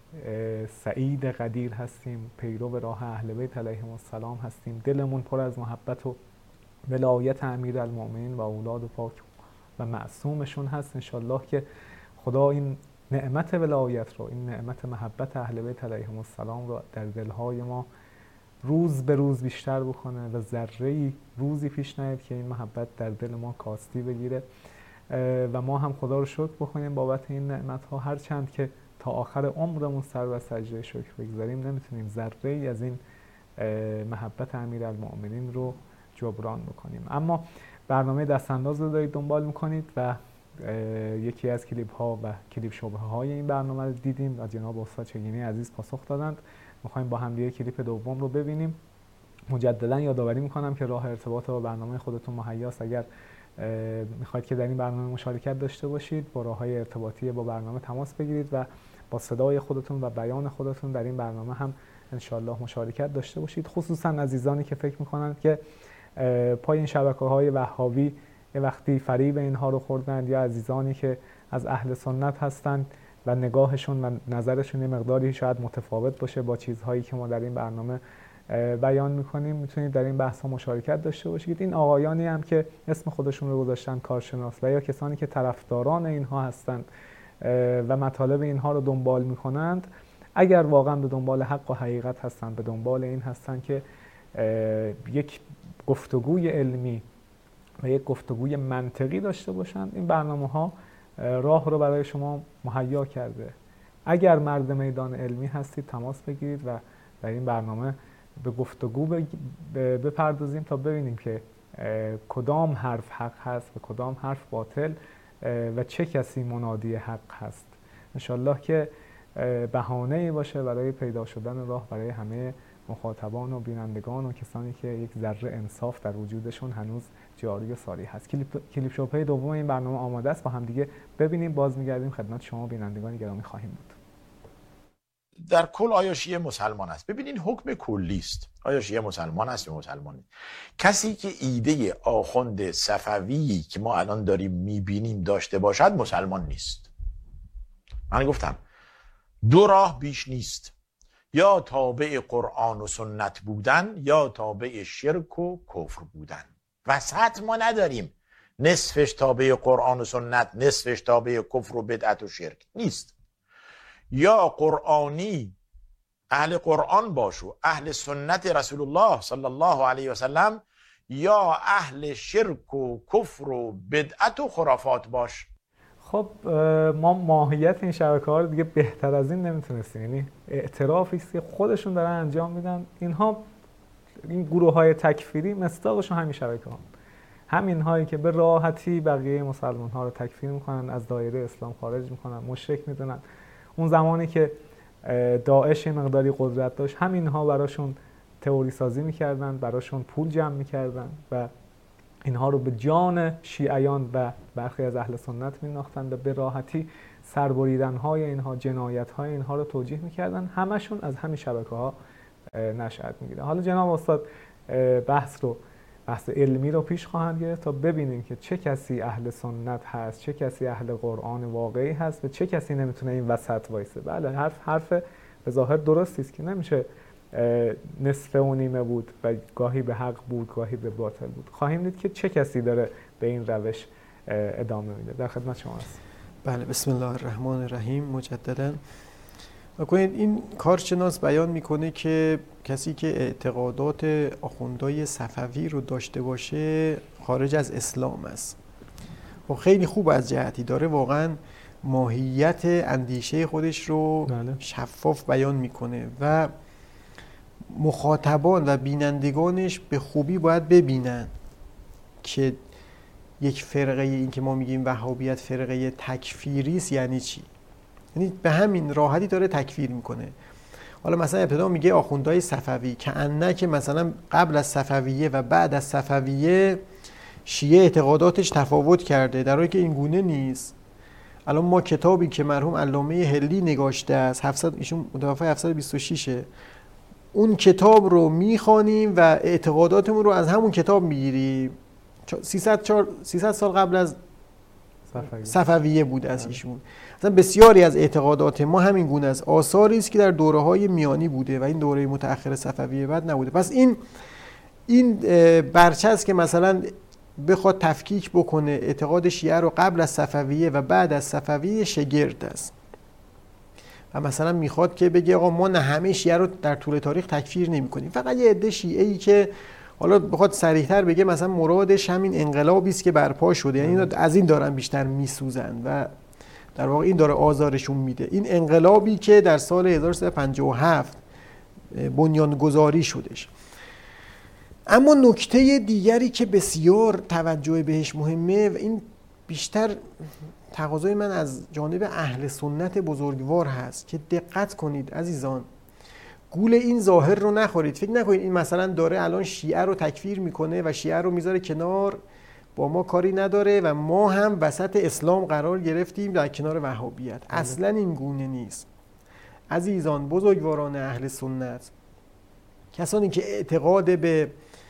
سعید قدیر هستیم. پیرو راه اهل بیت علیهم السلام هستیم. دلمون پر از محبت و ولایت امیر المؤمنین و اولاد پاک و معصومشون هست. انشالله که خدا این نعمت ولایت رو، این نعمت محبت اهل بیت علیهم السلام رو در دلهای ما روز به روز بیشتر بکنه و ذره‌ای روزی پیش نیاد که این محبت در دل ما کاستی بگیره و ما هم خدا رو شکر بکنیم بابت این نعمت ها. هر چند که تا آخر عمرمون سر و سجده شکر بگذاریم نمیتونیم ذره‌ای از این محبت امیرالمؤمنین رو جبران بکنیم. اما برنامه دستانداز رو دارید دنبال میکنید و یکی از کلیپ ها و کلیپ شبهه های این برنامه رو دیدیم و جناب استاد چگینی عزیز پاسخ دادند. میخوایم با هم دیگه کلیپ دوم رو ببینیم. مجددا یادآوری میکنم که راه ارتباط با برنامه خودتون مهیاست. اگر میخواید که در این برنامه مشارکت داشته باشید با راههای ارتباطی با برنامه تماس بگیرید و با صدای خودتون و بیان خودتون در این برنامه هم انشالله مشارکت داشته باشید. خصوصا عزیزانی که فکر میکنند که پای این شبکه‌های وهابی یه وقتی فریب اینها رو خوردند، یا عزیزانی که از اهل سنت هستند و نگاهشون و نظرشون یه مقداری شاید متفاوت باشه با چیزهایی که ما در این برنامه بیان میکنیم میتونید در این بحث ها مشارکت داشته باشید. این آقایانی هم که اسم خودشون رو گذاشتن کارشناس و یا کسانی که طرفداران اینها هستند و مطالب اینها رو دنبال میکنند، اگر واقعا به دنبال حق و حقیقت هستند، به دنبال این هستند که یک گفتگوی علمی و یک گفتگوی منطقی داشته باشند، این برنامه ها راه رو برای شما مهیا کرده. اگر مرد میدان علمی هستید تماس بگیرید و در این برنامه به گفتگو بپردازیم تا ببینیم که کدام حرف حق هست و کدام حرف باطل و چه کسی منادی حق هست. انشالله که بهانه‌ای باشه برای پیدا شدن راه برای همه مخاطبان و بینندگان و کسانی که یک ذره انصاف در وجودشون هنوز جاری و ساری هست. کلیپ شوپای دوم این برنامه آماده است، با هم دیگه ببینیم. باز میگردیم خدمت شما بینندگان گرامی خواهیم بود. در کل آیا شیعه مسلمان است؟ ببینین حکم کلی است. آیا شیعه مسلمان است یا مسلمان؟ کسی که ایده آخوند صفوی که ما الان داریم میبینیم داشته باشد مسلمان نیست. من گفتم دو راه بیش نیست، یا تابع قرآن و سنت بودن یا تابع شرک و کفر بودن. وسط ما نداریم، نصفش تابع قرآن و سنت، نصفش تابع کفر و بدعت و شرک نیست. یا قرآنی اهل قرآن باشو، اهل سنت رسول الله صلی الله علیه و سلم، یا اهل شرک و کفر و بدعت و خرافات باش. خب ما ماهیت این شبکه‌ها رو دیگه بهتر از این نمیتونستیم، یعنی اعترافی است که خودشون دارن انجام میدن. اینها این گروه‌های تکفیری مصداقشون همین شبکه‌ها، همین هایی که به راحتی بقیه مسلمان‌ها رو تکفیر میکنن، از دایره اسلام خارج میکنن، مشرک میدونن. اون زمانی که داعش مقداری قدرت داشت، همینها براشون تئوری سازی میکردن، براشون پول جمع میکردن و اینها رو به جان شیعیان و برخی از اهل سنت می‌انداختند و به راحتی سربریدن‌های اینها، جنایت‌های اینها رو توجیه می‌کردن. همشون از همین شبکه‌ها نشأت می‌گیره. حالا جناب استاد بحث علمی رو پیش خواهند گرفت تا ببینیم که چه کسی اهل سنت هست، چه کسی اهل قرآن واقعی هست و چه کسی نمیتونه این وسط وایسه. بله حرف به ظاهر درستی است که نمیشه نصف و نیمه بود و گاهی به حق بود گاهی به باطل بود. خواهیم دید که چه کسی داره به این روش ادامه میده. در خدمت شما هستم. بله، بسم الله الرحمن الرحیم. مجددا بکنید این کارشناس بیان میکنه که کسی که اعتقادات آخوندهای صفوی رو داشته باشه خارج از اسلام است. و خیلی خوب از جهتی داره واقعا ماهیت اندیشه خودش رو شفاف بیان میکنه و مخاطبان و بینندگانش به خوبی باید ببینن که یک فرقه، این که ما میگیم وهابیت فرقه تکفیری است یعنی چی. یعنی به همین راحتی داره تکفیر میکنه. حالا مثلا ابتدا میگه آخوندهای صفوی که انه که مثلا قبل از صفویه و بعد از صفویه شیعه اعتقاداتش تفاوت کرده، در حالی که این گونه نیست. الان ما کتابی که مرحوم علامه هلی نگاشته است، ایشون متوفی 726، اون کتاب رو میخوانیم و اعتقاداتمون رو از همون کتاب میگیریم. 300 سال قبل از صفویه بود از ایشون. مثلا بسیاری از اعتقادات ما همین گونه است، آثاری است که در دوره‌های میانی بوده و این دوره متأخر صفویه بعد نبوده. پس این برچه است که مثلا بخواد تفکیک بکنه اعتقاد شیعه رو قبل از صفویه و بعد از صفویه شگرد است. و مثلا میخواد که بگه آقا ما نه همه شیعه رو در طول تاریخ تکفیر نمی‌کنیم، فقط یه عده شیعه‌ای که حالا بخواد صریح‌تر بگه مثلا مرادش همین انقلابی است که برپا شده، یعنی از این دارن بیشتر میسوزن و در واقع این داره آزارشون میده. این انقلابی که در سال 1357 بنیانگذاری شدش. اما نکته دیگری که بسیار توجه بهش مهمه و این بیشتر تقاضای من از جانب اهل سنت بزرگوار هست که دقت کنید عزیزان، گول این ظاهر رو نخورید. فکر نکنید این مثلا داره الان شیعه رو تکفیر میکنه و شیعه رو میذاره کنار، با ما کاری نداره و ما هم وسط اسلام قرار گرفتیم در کنار وهابیت. اصلا این گونه نیست عزیزان بزرگواران اهل سنت، کسانی که اعتقاد به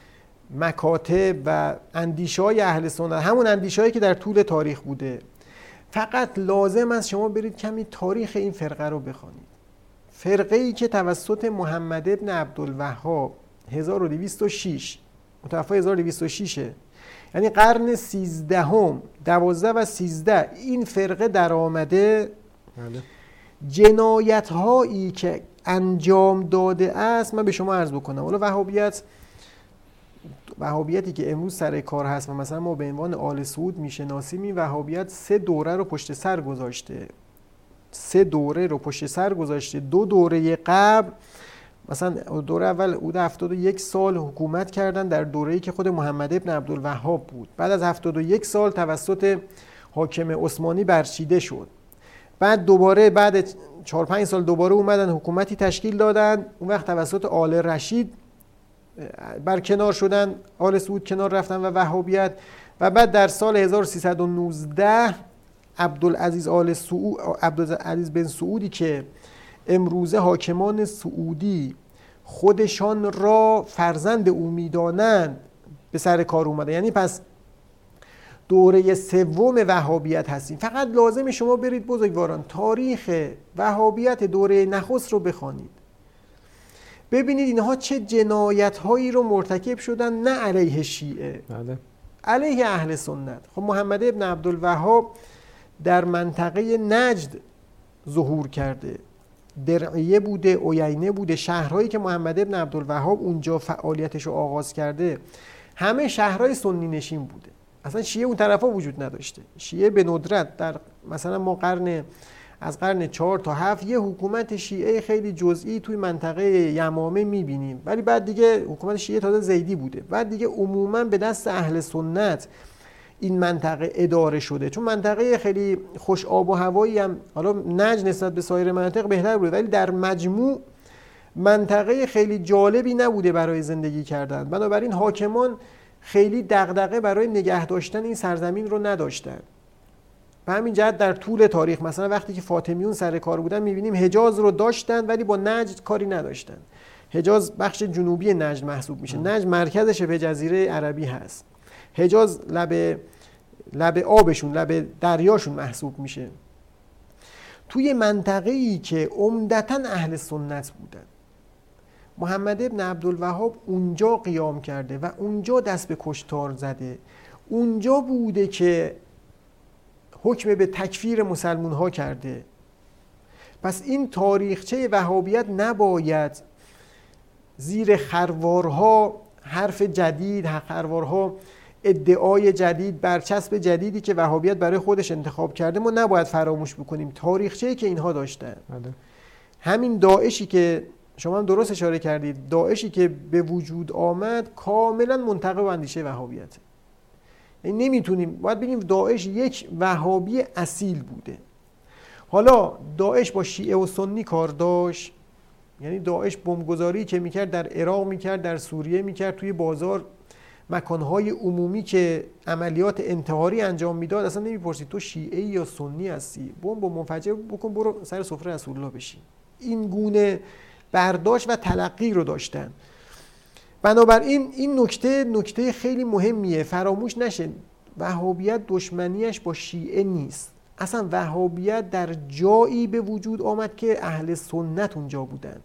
مکاتب و اندیشه‌های اهل سنت، همون اندیشه‌هایی که در طول تاریخ بوده، فقط لازم است شما برید کمی تاریخ این فرقه رو بخوانید. فرقه‌ای که توسط محمد ابن عبدالوهاب 1206 متوفای 1206 یعنی قرن 13 12 و 13 این فرقه در آمده. جنایت هایی که انجام داده است من به شما عرض بکنم. حالا وهابیتی که امروز سر کار هست و مثلا ما به عنوان آل سعود میشناسیم، این وهابیت 3 دوره رو پشت سر گذاشته. 3 دوره رو پشت سر گذاشته. 2 دوره قبل مثلا دوره اول حدود 71 سال حکومت کردن در دوره‌ای که خود محمد ابن عبدالوهاب بود. بعد از 71 سال توسط حاکم عثمانی برچیده شد. بعد دوباره بعد 4-5 سال دوباره اومدن حکومتی تشکیل دادن. اون وقت توسط آل رشید برکنار شدن، آل سعود کنار رفتن و وهابیت. و بعد در سال 1319 عبدالعزیز بن سعودی که امروزه حاکمان سعودی خودشان را فرزند او می‌دانند به سر کار اومده. یعنی پس دوره 3 وهابیت هستیم. فقط لازم شما برید بزرگواران تاریخ وهابیت دوره نخست رو بخوانید، ببینید اینها چه جنایت هایی رو مرتکب شدن، نه علیه شیعه، علیه اهل سنت. خب محمد ابن عبدالوهاب در منطقه نجد ظهور کرده، درعیه بوده، عیینه بوده، شهرهایی که محمد ابن عبدالوهاب اونجا فعالیتش رو آغاز کرده همه شهرهای سنی نشین بوده. اصلا شیعه اون طرفا وجود نداشته. شیعه به ندرت در مثلا ما از قرن 4 تا 7 یه حکومت شیعه خیلی جزئی توی منطقه یمامه میبینیم، ولی بعد دیگه حکومت شیعه تازه زیدی بوده. بعد دیگه عموما به دست اهل سنت این منطقه اداره شده، چون منطقه خیلی خوش آب و هوایی هم، حالا نجد نسبت به سایر مناطق بهتر بوده ولی در مجموع منطقه خیلی جالبی نبوده برای زندگی کردن. بنابراین حاکمان خیلی دغدغه برای نگه داشتن این سرزمین رو نداشتن. به همین جهت در طول تاریخ مثلا وقتی که فاطمیون سر کار بودن می‌بینیم حجاز رو داشتن ولی با نجد کاری نداشتن. حجاز بخش جنوبی نجد محسوب میشه. نجد مرکزش به جزیره عربی هست. حجاز لب آبشون، لب دریاشون محسوب میشه. توی منطقه‌ای که عمدتاً اهل سنت بودن، محمد ابن عبدالوهاب اونجا قیام کرده و اونجا دست به کشتار زده. اونجا بوده که حکم به تکفیر مسلمون ها کرده. پس این تاریخچه وهابیت نباید زیر خروارها حرف جدید، خروارها ادعای جدید، برچسب جدیدی که وهابیت برای خودش انتخاب کرده ما نباید فراموش بکنیم. تاریخچه‌ای که اینها داشتن، همین داعشی که شما هم درست اشاره کردید، داعشی که به وجود آمد کاملا منتقد اندیشه وهابیت. یعنی نمیتونیم، باید بگیم داعش یک وهابی اصیل بوده. حالا داعش با شیعه و سنی کار داشت، یعنی داعش بمبگذاری که میکرد در عراق میکرد، در سوریه میکرد، توی بازار مکانهای عمومی که عملیات انتحاری انجام میداد اصلا نمیپرسید تو شیعه یا سنی هستی، بمب منفجر بکن برو سر سفره رسول الله بشین. این گونه برداشت و تلقی رو داشتن. بنابراین این نکته خیلی مهمیه، فراموش نشه. وهابیت دشمنیش با شیعه نیست. اصلا وهابیت در جایی به وجود آمد که اهل سنت اونجا بودن.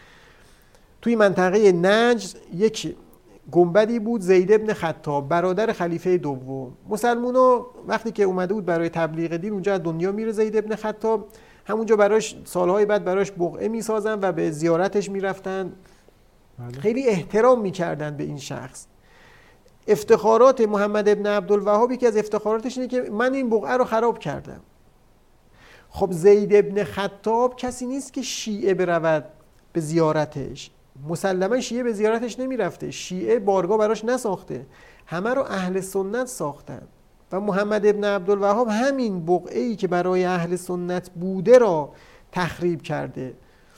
توی منطقه نجد یک گنبدی بود، زید ابن خطاب برادر خلیفه دوم. مسلمونا وقتی که اومده بود برای تبلیغ دین اونجا از دنیا میره زید ابن خطاب، همونجا براش سالهای بعد براش بقعه میسازن و به زیارتش میرفتن. خیلی احترام میکردن به این شخص. افتخارات محمد ابن عبدالوهاب یکی از افتخاراتش اینه که من این بقعه رو خراب کردم. خب زید ابن خطاب کسی نیست که شیعه برود به زیارتش. مسلما شیعه به زیارتش نمیرفته، شیعه بارگاه براش نساخته، همه رو اهل سنت ساختن. و محمد ابن عبدالوهاب همین بقعه‌ای که برای اهل سنت بوده را تخریب کرده.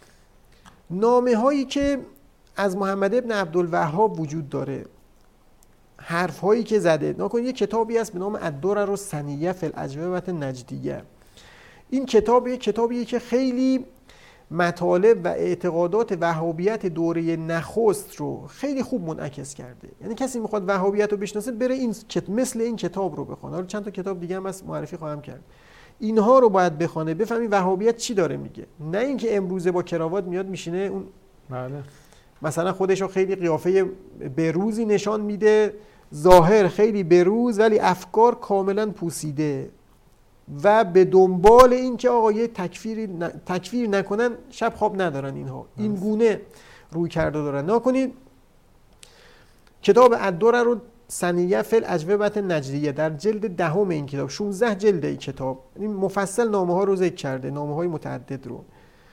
نامه هایی که از محمد ابن عبدالوهاب وجود داره، حرف هایی که زده، نکن یک کتابی هست به نام الدرر السنیه فی الاجوبة النجدیه. این کتابیه که خیلی مطالب و اعتقادات وهابیت دوره نخست رو خیلی خوب منعکس کرده. یعنی کسی میخواد وهابیت رو بشناسه بره مثل این کتاب رو بخونه. حالا چند تا کتاب دیگه هم از معرفی خواهم کرد. اینها رو باید بخونه بفهمی وهابیت چی داره میگه، نه اینکه امروزه با کراوات میاد میشینه اون مثلا خودش رو خیلی قیافه بروزی نشان میده، ظاهر خیلی بروز ولی افکار کاملا پوسیده و به دنبال این که آقا یه تکفیر نکنن شب خواب ندارن. اینها این گونه روی کرده دارن. نکنید کتاب الدرر رو ثنیه فی الاجوبة النجدیه در جلد 10 این کتاب، 16 جلد این کتاب، این مفصل نامه ها رو ذکر کرده، نامه های متعدد رو.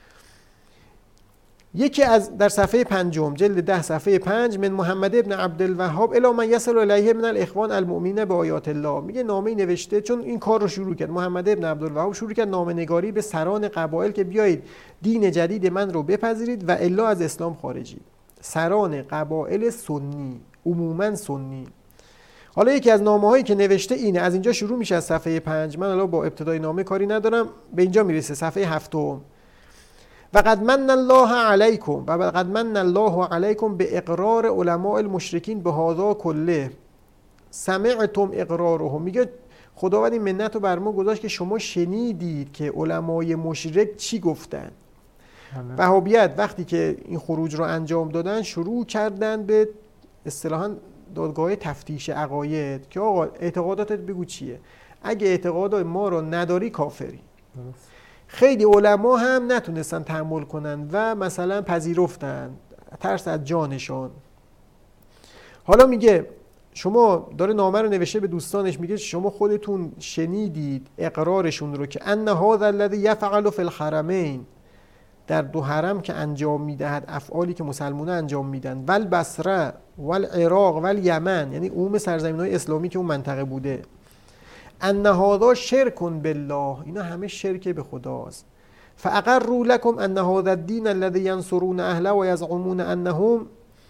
یکی از در صفحه 5 جلد 10 صفحه 5 من محمد ابن عبدالوهاب الی من یصل الیه من الاخوان المؤمنین به آیات الله، میگه نامه نوشته چون این کار رو شروع کرد. محمد ابن عبدالوهاب شروع کرد نامه نگاری به سران قبایل که بیایید دین جدید من رو بپذیرید و الا از اسلام خارجید. سران قبایل سنی، عموما سنی. حالا یکی از نامه‌هایی که نوشته اینه، از اینجا شروع میشه از صفحه 5. من حالا با ابتدای نامه کاری ندارم، به اینجا میرسه صفحه 7. و قد من الله علیکم به اقرار علماء المشرکین به هذا کله سمعتم اقرارهم. میگه خداوند این منت رو بر ما گذاشت که شما شنیدید که علمای مشرک چی گفتن. وهابیت وقتی که این خروج رو انجام دادن شروع کردن به اصطلاحاً دادگاه تفتیش عقاید که آقا اعتقاداتت بگو چیه، اگه اعتقادات ما رو نداری کافری. خیلی علما هم نتونستن تحمل کنن و مثلا پذیرفتن، ترس از جانشان. حالا میگه شما، داره نامه رو نوشته به دوستانش، میگه شما خودتون شنیدید اقرارشون رو که ان هذا الذی یفعل فی الحرمین، در 2 حرم که انجام میدهد افعالی که مسلمان‌ها انجام میدن، ول بصره ول عراق ول یمن، یعنی عموم سرزمین‌های اسلامی که اون منطقه بوده، ان هذا شرک بالله، اینا همه شرک به خداست. فاقروا لكم ان هذا الدين الذي ينصرون اهله ويزعمون انهم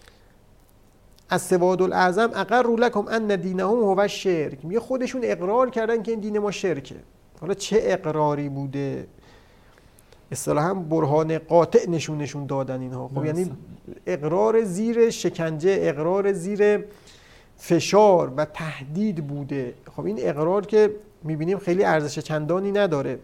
السواد الاعظم اقروا لكم ان دينهم هو الشرك. میگه خودشون اقرار کردن که این دین ما شرکه. حالا چه اقراری بوده؟ اصطلاحاً برهان قاطع نشون دادن اینها. خب یعنی اقرار زیر شکنجه، اقرار زیر فشار و تهدید بوده. خب این اقرار که میبینیم خیلی ارزش چندانی نداره.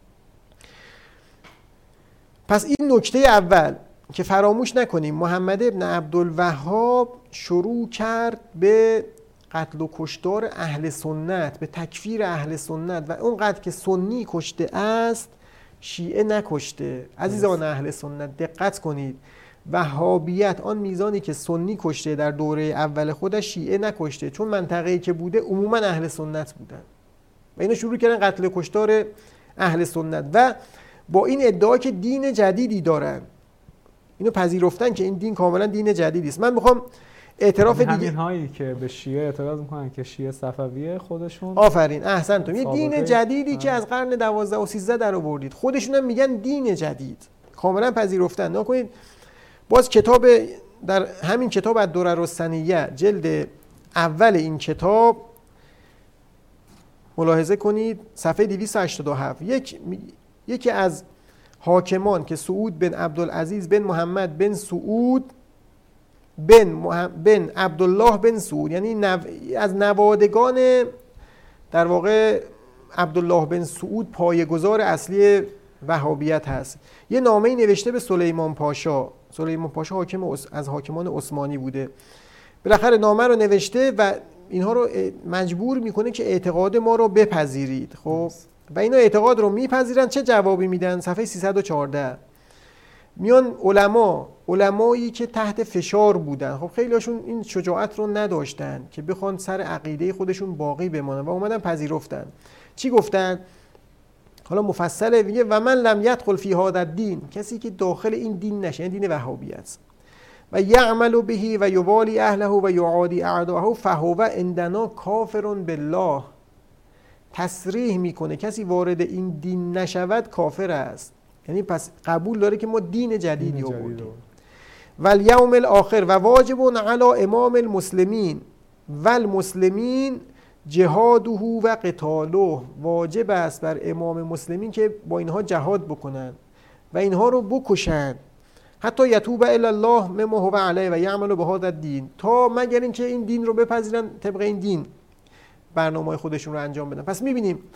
پس این نکته اول که فراموش نکنیم، محمد ابن عبدالوهاب شروع کرد به قتل و کشتار اهل سنت، به تکفیر اهل سنت، و اونقدر که سنی کشته است شیعه نکشته. عزیزان اهل سنت دقت کنید، وهابیت آن میزانی که سنی کشته در دوره اول خودش شیعه نکشته، چون منطقه‌ای که بوده عموما اهل سنت بودن و اینا شروع کردن قتل و کشتار اهل سنت و با این ادعا که دین جدیدی دارن. اینو پذیرفتن که این دین کاملا دین جدیدی است. من میخوام اعتراف دیگه، همین هایی که به شیعه اعتراض میکنن که شیعه صفویه خودشون، آفرین احسنتم، یه دین جدیدی که از قرن 12 و 13 در آوردید، خودشون هم میگن دین جدید، کاملا پذیرفتن. نکنید باز کتاب، در همین کتاب الدرر الثنیه جلد اول این کتاب ملاحظه کنید صفحه 287 یکی از حاکمان که سعود بن عبدالعزیز بن محمد بن سعود بن عبدالله بن سعود، یعنی از نوادگان در واقع عبدالله بن سعود پایه‌گذار اصلی وهابیت هست، یه نامه‌ای نوشته به سلیمان پاشا. سلیمان پاشا حاکم از حاکمان عثمانی بوده. بالاخره نامه رو نوشته و اینها رو مجبور میکنه که اعتقاد ما رو بپذیرید. خب و اینا اعتقاد رو میپذیرن. چه جوابی میدن؟ صفحه 314 میان علمایی که تحت فشار بودن، خب خیلی هاشون این شجاعت رو نداشتن که بخوان سر عقیده خودشون باقی بمانن و اومدن پذیرفتن. چی گفتن؟ حالا مفصله، میگه و من لم یدخل فی هذا الدین، کسی که داخل این دین نشه، این دین وهابیت، و یعمل به و یوالی اهله و یعادی اعداءه فهو عندنا کافر بالله. تصریح میکنه کسی وارد این دین نشود کافر است، یعنی پس قبول داره که ما دین جدیدی آوردیم. و الیوم الاخر و واجب علی امام المسلمین و المسلمین جهاده و قتاله، واجب است بر امام مسلمین که با اینها جهاد بکنن و اینها رو بکشن، حتی یتوب الی الله مما هو علیه و یعمل بهذا الدین، تا مگر اینکه این دین رو بپذیرن، طبق این دین برنامه‌های خودشون رو انجام بدن. پس می‌بینیم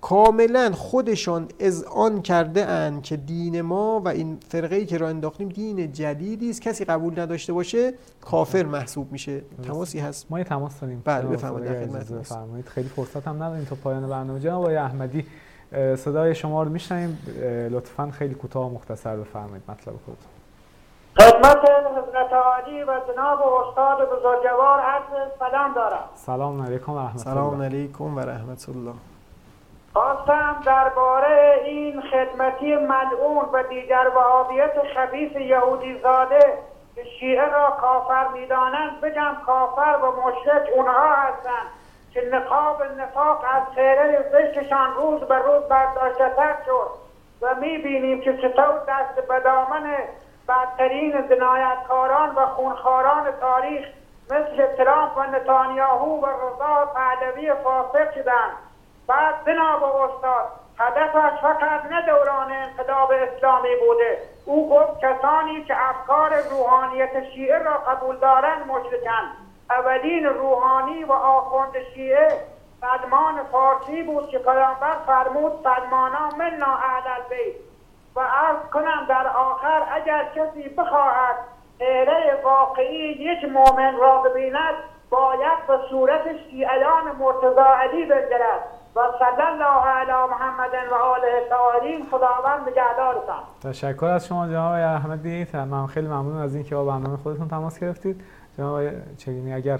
کاملا خودشان اذعان کرده اند که دین ما و این فرقه‌ای که راه انداختیم دین جدیدی است، کسی قبول نداشته باشه کافر محسوب میشه. تماسی هست؟ ما یه تماس داریم. بله بفرمایید، در خدمتتون هستم. بفرمایید. خیلی فرصت هم نداریم تا پایان برنامه. جناب آقای احمدی صدای شما رو میشنویم، لطفاً خیلی کوتاه و مختصر بفرمایید مطلب خودتون. خدمت حضرت عالی و جناب استاد بزرگوار عرض سلام دارم. سلام علیکم و رحمت الله. سلام علیکم و رحمت الله. خواستم درباره این خدمتی ملعون و دیگر وهابیت خبیث یهودی زاده که شیعه را کافر میدانند بگم کافر و مشرک اونها هستند که نقاب نفاق از خیره زشتشان روز به روز برداشته‌تر شد و میبینیم که چطور دست به دامن بدترین جنایتکاران و خونخواران تاریخ مثل ترامپ و نتانیاهو و رضا پهلوی فاسق شدند. بعد جناب استاد هدفش فقط نه دوران انقلاب اسلامی بوده. او گفت کسانی که افکار روحانیت شیعه را قبول دارند مشرکند. اولین روحانی و آخوند شیعه سلمان فارسی بود که پیامبر فرمود سلمانا منا اهل البیت. و عرض کنم در آخر اگر کسی بخواهد چهره واقعی یک مؤمن را ببیند باید به صورت شیعیان مرتضی علی بنگرد. و صلی الله علی محمد و آله الطاهرین. خداوند نگهدارتان. تشکر از شما جناب آقای احمدی. من خیلی ممنون از اینکه با برنامه خودتون تماس گرفتید. جناب آقای چگینی اگر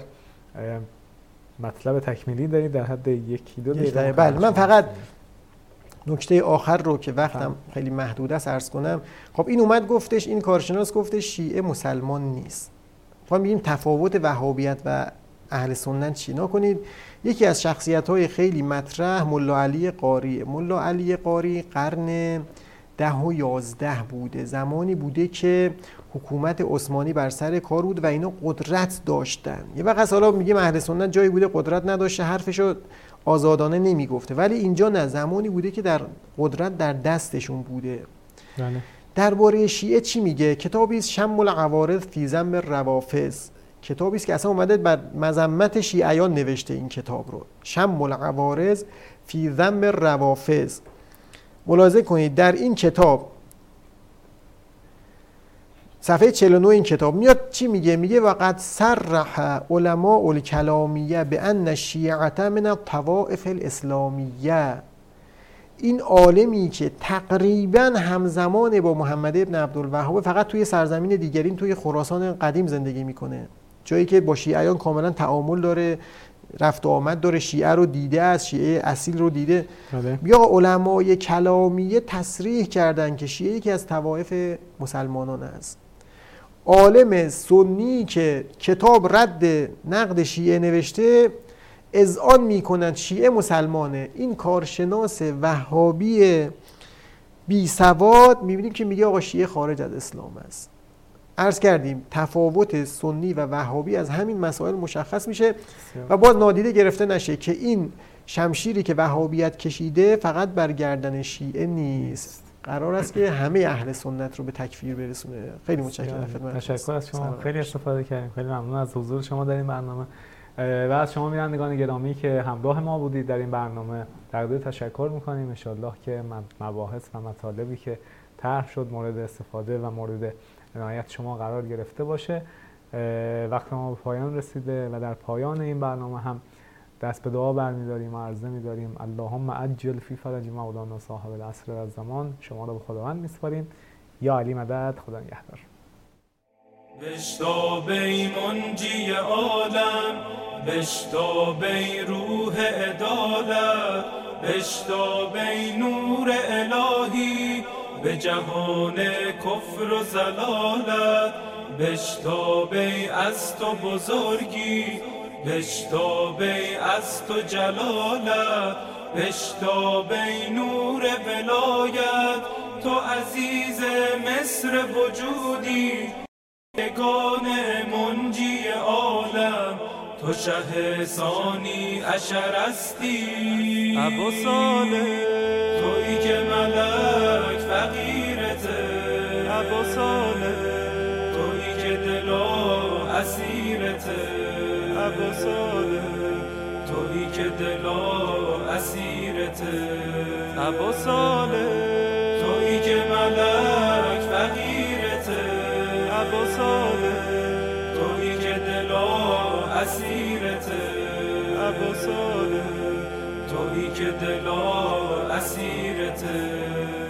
مطلب تکمیلی دارید در حد 1-2 دقیقه. بله من فقط نکته آخر رو که وقتم خیلی محدود است عرض کنم. خب این اومد گفتش، این کارشناس گفتش شیعه مسلمان نیست. ما میگیم تفاوت وهابیت و اهل سنت چی؟ نکنید یکی از شخصیت‌های خیلی مطرح ملا علی قاری. ملا علی قاری قرن 10 و 11 بوده، زمانی بوده که حکومت عثمانی بر سر کار بود و اینا قدرت داشتن. یه وقت حالا میگیم اهل سنت جایی بوده قدرت نداشته حرفشو آزادانه نمیگفته، ولی اینجا نه، زمانی بوده که در قدرت در دستشون بوده. بله. درباره شیعه چی میگه؟ کتابی است شم العوارض فی ذم الروافض، کتابی است که اصلا اومده بر مذمت شیعیان نوشته این کتاب رو، شم العوارض فی ذم الروافض. ملاحظه کنید در این کتاب صفحه 49 این کتاب میاد چی میگه؟ میگه وقد صرح علماء الکلامیه بان الشیعة من الطوائف الاسلامیه. این عالمی که تقریبا همزمان با محمد ابن عبدالوهاب، فقط توی سرزمین دیگرین توی خراسان قدیم زندگی میکنه، جایی که با شیعیان کاملا تعامل داره، رفت و آمد داره، شیعه رو دیده است، شیعه اصیل رو دیده. بیا علمای کلامیه تصریح کردن که شیعه یکی از طوائف مسلمانان است. عالم سنی که کتاب رد نقد شیعه نوشته اذعان میکنند شیعه مسلمانه. این کارشناس وهابی بی سواد میبینیم که میگه آقا شیعه خارج از اسلام است. عرض کردیم تفاوت سنی و وهابی از همین مسائل مشخص میشه و باز نادیده گرفته نشه که این شمشیری که وهابیت کشیده فقط بر گردن شیعه نیست، قرار است که همه اهل سنت رو به تکفیر برسونه. خیلی متشکرم خدمت. تشکر از شما، خیلی استفاده کردیم. خیلی ممنون از حضور شما در این برنامه و از شما بینندگان گرامی که همراه ما بودید در این برنامه. تقدیر تشکر می‌کنیم. ان شاءالله که مباحث و مطالبی که طرح شد مورد استفاده و مورد عنایت شما قرار گرفته باشه. وقت ما به پایان رسیده و در پایان این برنامه هم دست به دعا برمی‌داریم و عرضه می‌داریم اللهم عجل فی فرج مولانا صاحب العصر و الزمان. شما رو به خداوند می‌سپاریم. یا علی مدد. خدا نگهدار. بشتاب ای منجی عالم، بشتاب ای روح عدالت، بشتاب ای نور الهی به جهان کفر و ضلالت، بشتاب ای از تو بزرگی، بشتاب ای از تو جلالت، بشتاب ای نور ولایت، تو عزیز مصر وجودی، یگان منجی عالم، تو شه ثانی عشر هستی. ابو صالح تویی که ملک فقیرته، ابو صالح تویی که دل و اسیرته، ابو صالح تویی که دلا اسیرته عبا صالح، تویی که ملک فقیرته عبا صالح، تویی که دلا اسیرته عبا صالح، تویی که دلا اسیرته.